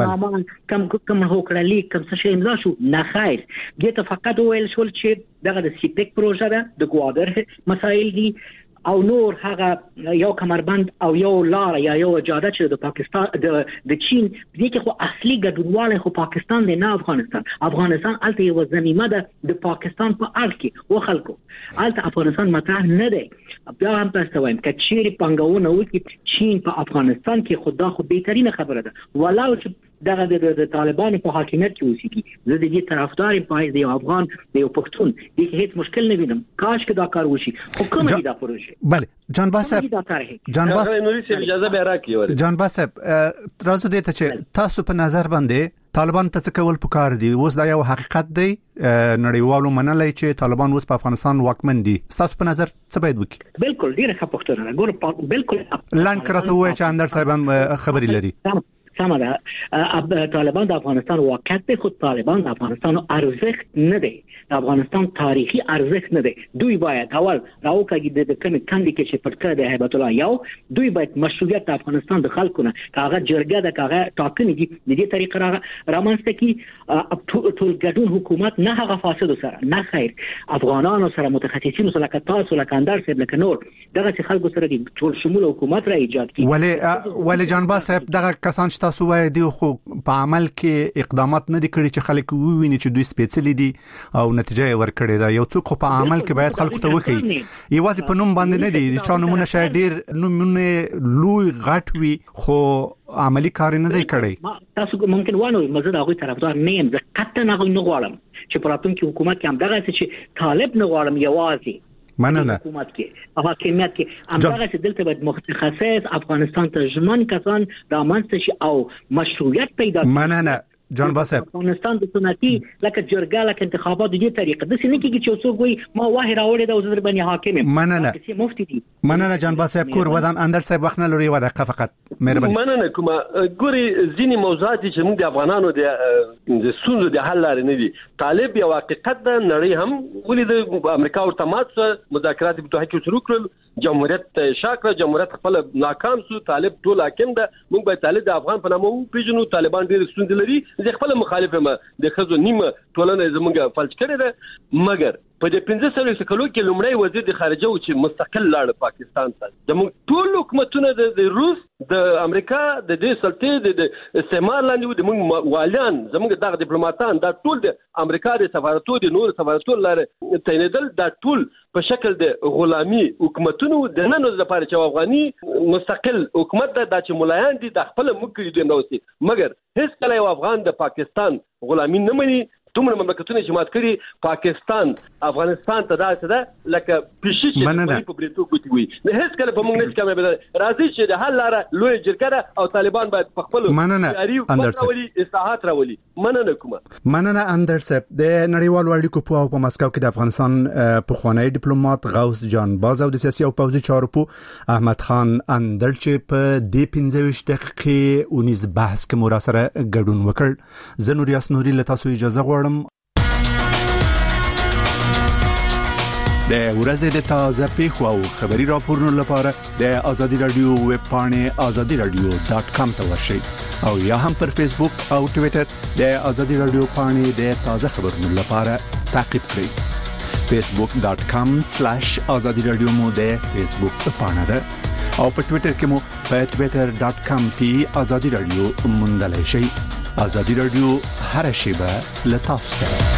S8: کم کوم هوکړه لیک کوم څه شي امضا شو نه خیر دې ته فقط ویل شول چې دغه د سیپک پروژه ده د ګوادر مسایل دي او نور هغه یو کمربند او یو لار یا یو اجازه چې د پاکستان د د چین دې کې خو اصلي ګډونواله خو پاکستان دی نه افغانستان افغانستان الته یو زمینه ده د پاکستان په اړه کې و خلکو الته افغانستان مطرح نه دی بیا هم تاسو وایم چې چیرې پنګونه وکړي چین په افغانستان کې خدا خو بهترینه خبره ده ولو چې دغه د طالبانو په حاکمیت کې اوسېږي زه د دې طرفدار یم د افغان د یو پښتون د هیڅ مشکل نه وینم کاش کې دا کار وشي خو کوم دی دا پروژه
S2: بله جان باسب جان باسب
S9: اجازه به راکړي
S2: جان باسب راځو دې ته چې تاسو په نظر باندې طالبان ته څه کول پکار دي اوس دا یو حقیقت دی نړیوالو منلای چې طالبان اوس په افغانستان واکمن دي تاسو په نظر څه باید وکړي
S8: بالکل ډیره ښه پوښتنه ګور بالکل
S2: لاند کرته وای چې اندر صاحب خبري لري
S8: سمه ده طالبان د افغانستان واقعیت دی خود طالبان د افغانستان ارزښت نه دی د افغانستان تاریخي ارزښت نه دی دوی باید اول راوکړي د کوم کاندي کې چې پټکړه د هیبت الله یو دوی باید مشروعیت د افغانستان د خلکو نه کاغه جرګه د کاغه ټاکنې دي د دې طریقې را رامنځته کی ټول ګډون حکومت نه هغه فاسد سره نه خیر افغانانو سره متخصصین سره کتاسو لکندر سره لکه نور دغه خلکو سره دي ټول شمول حکومت را ایجاد کی
S2: ولی ولی جان باسب دغه کسان چې تاسو وایي دی خو په عمل کې اقدامات نه دي کړی چې خلک وویني چې دوی سپیڅلي دي او نتیجه یې ورکړې ده یو څوک په عمل کې باید خلکو ته وکړي یوازې په نوم باندې نه دي چې نمونه شاید ډیر نمونه لوی غټ وي خو عملی کار نه دی کړی
S8: تاسو ممکن وانه مزه دا غوي طرفدار نه يم زه قطعا نه غواړم چې پراتون کې حکومت کې هم دغه چې طالب نه غواړم یوازې
S2: مننه
S8: حکومت کې او حاکمیت کې همدغه چې دلته باید متخصص افغانستان ته ژمن کسان رامنځته شي او مشروعیت پیدا
S2: مننه جان باسب
S8: افغانستان د سنتي لکه جرګه لکه انتخابات د دې طریقه د سینې کې چې څوک وي ما واه راوړې د وزیر باندې حاکم
S2: مننه
S8: چې مفتي دي
S2: مننه جان باسب کور ودان اندر صاحب وخت نه لري ودا فقط مهرباني
S9: مننه کومه ګوري ځینی موضوعات چې موږ د افغانانو د د سونو د حل لري نه دي طالب یو حقیقت د نړۍ هم ولې د امریکا او تماس مذاکرات په توګه کې شروع کړل جمهوریت شاکره جمهوریت خپل ناکام سو طالب ټول حاکم ده موږ به طالب د افغان په نامه پیژنو طالبان ډېر ستونزې لري زه خپل مخالف یم د خزو نیمه ټولنه زمونږه فلج کړی ده مګر په دې پنځه سوه کلو کې لومړی وزیر د خارجه او چې مستقل لاړ پاکستان ته د موږ ټول حکومتونه د روس د امریکا د دې سلطې د استعمار لاندې د موږ والیان زموږ دغه ډیپلوماټان دا ټول د امریکا د سفارتونو د نور سفارتونو لاره تعینېدل دا ټول په شکل د غلامي حکومتونو د نن ورځې لپاره چې افغاني مستقل حکومت د چې ملایان دي د خپل ملک دي نو سي مګر هیڅ کله یو افغان د پاکستان غلامي نه مني دومره مملکتونه چې مات کړي پاکستان افغانستان ته داسې ده لکه پېشي چې په بریټو کوتي وي نه هیڅ کله په موږ نه کمه راځي چې د حل لاره لوی جرګه او طالبان باید په خپل
S2: جاري
S9: راولي اصلاحات راولي مننه کوم
S2: مننه اندر سپ د نړیوالو اړیکو په په مسکو کې د افغانستان په خوانی ډیپلوماټ غوث جان باز او د سیاسي او پوځي چارو په احمد خان اندر چې په دې پنځه دقیقې اونیز بحث کې مور سره ګډون وکړ زه نور یاس نوري له تاسو اجازه غواړم د ورځې د تازه پیښو او خبري راپورونو لپاره د ازادي رادیو ویب پاڼه ازادي رادیو ډاٹ کام ته ورشئ او یا هم پر فیسبوک او ټوئیټر د ازادي رادیو پاڼه د تازه خبرونو لپاره تعقیب کړئ فیسبوک ډاٹ کام سلیش ازادي رادیو مو د فیسبوک پاڼه ده او په ټوئیټر کې مو په ټوئیټر ډاٹ کام پی ازادي رادیو موندلای شئ ازادي رادیو هر شیبه لتاسو سره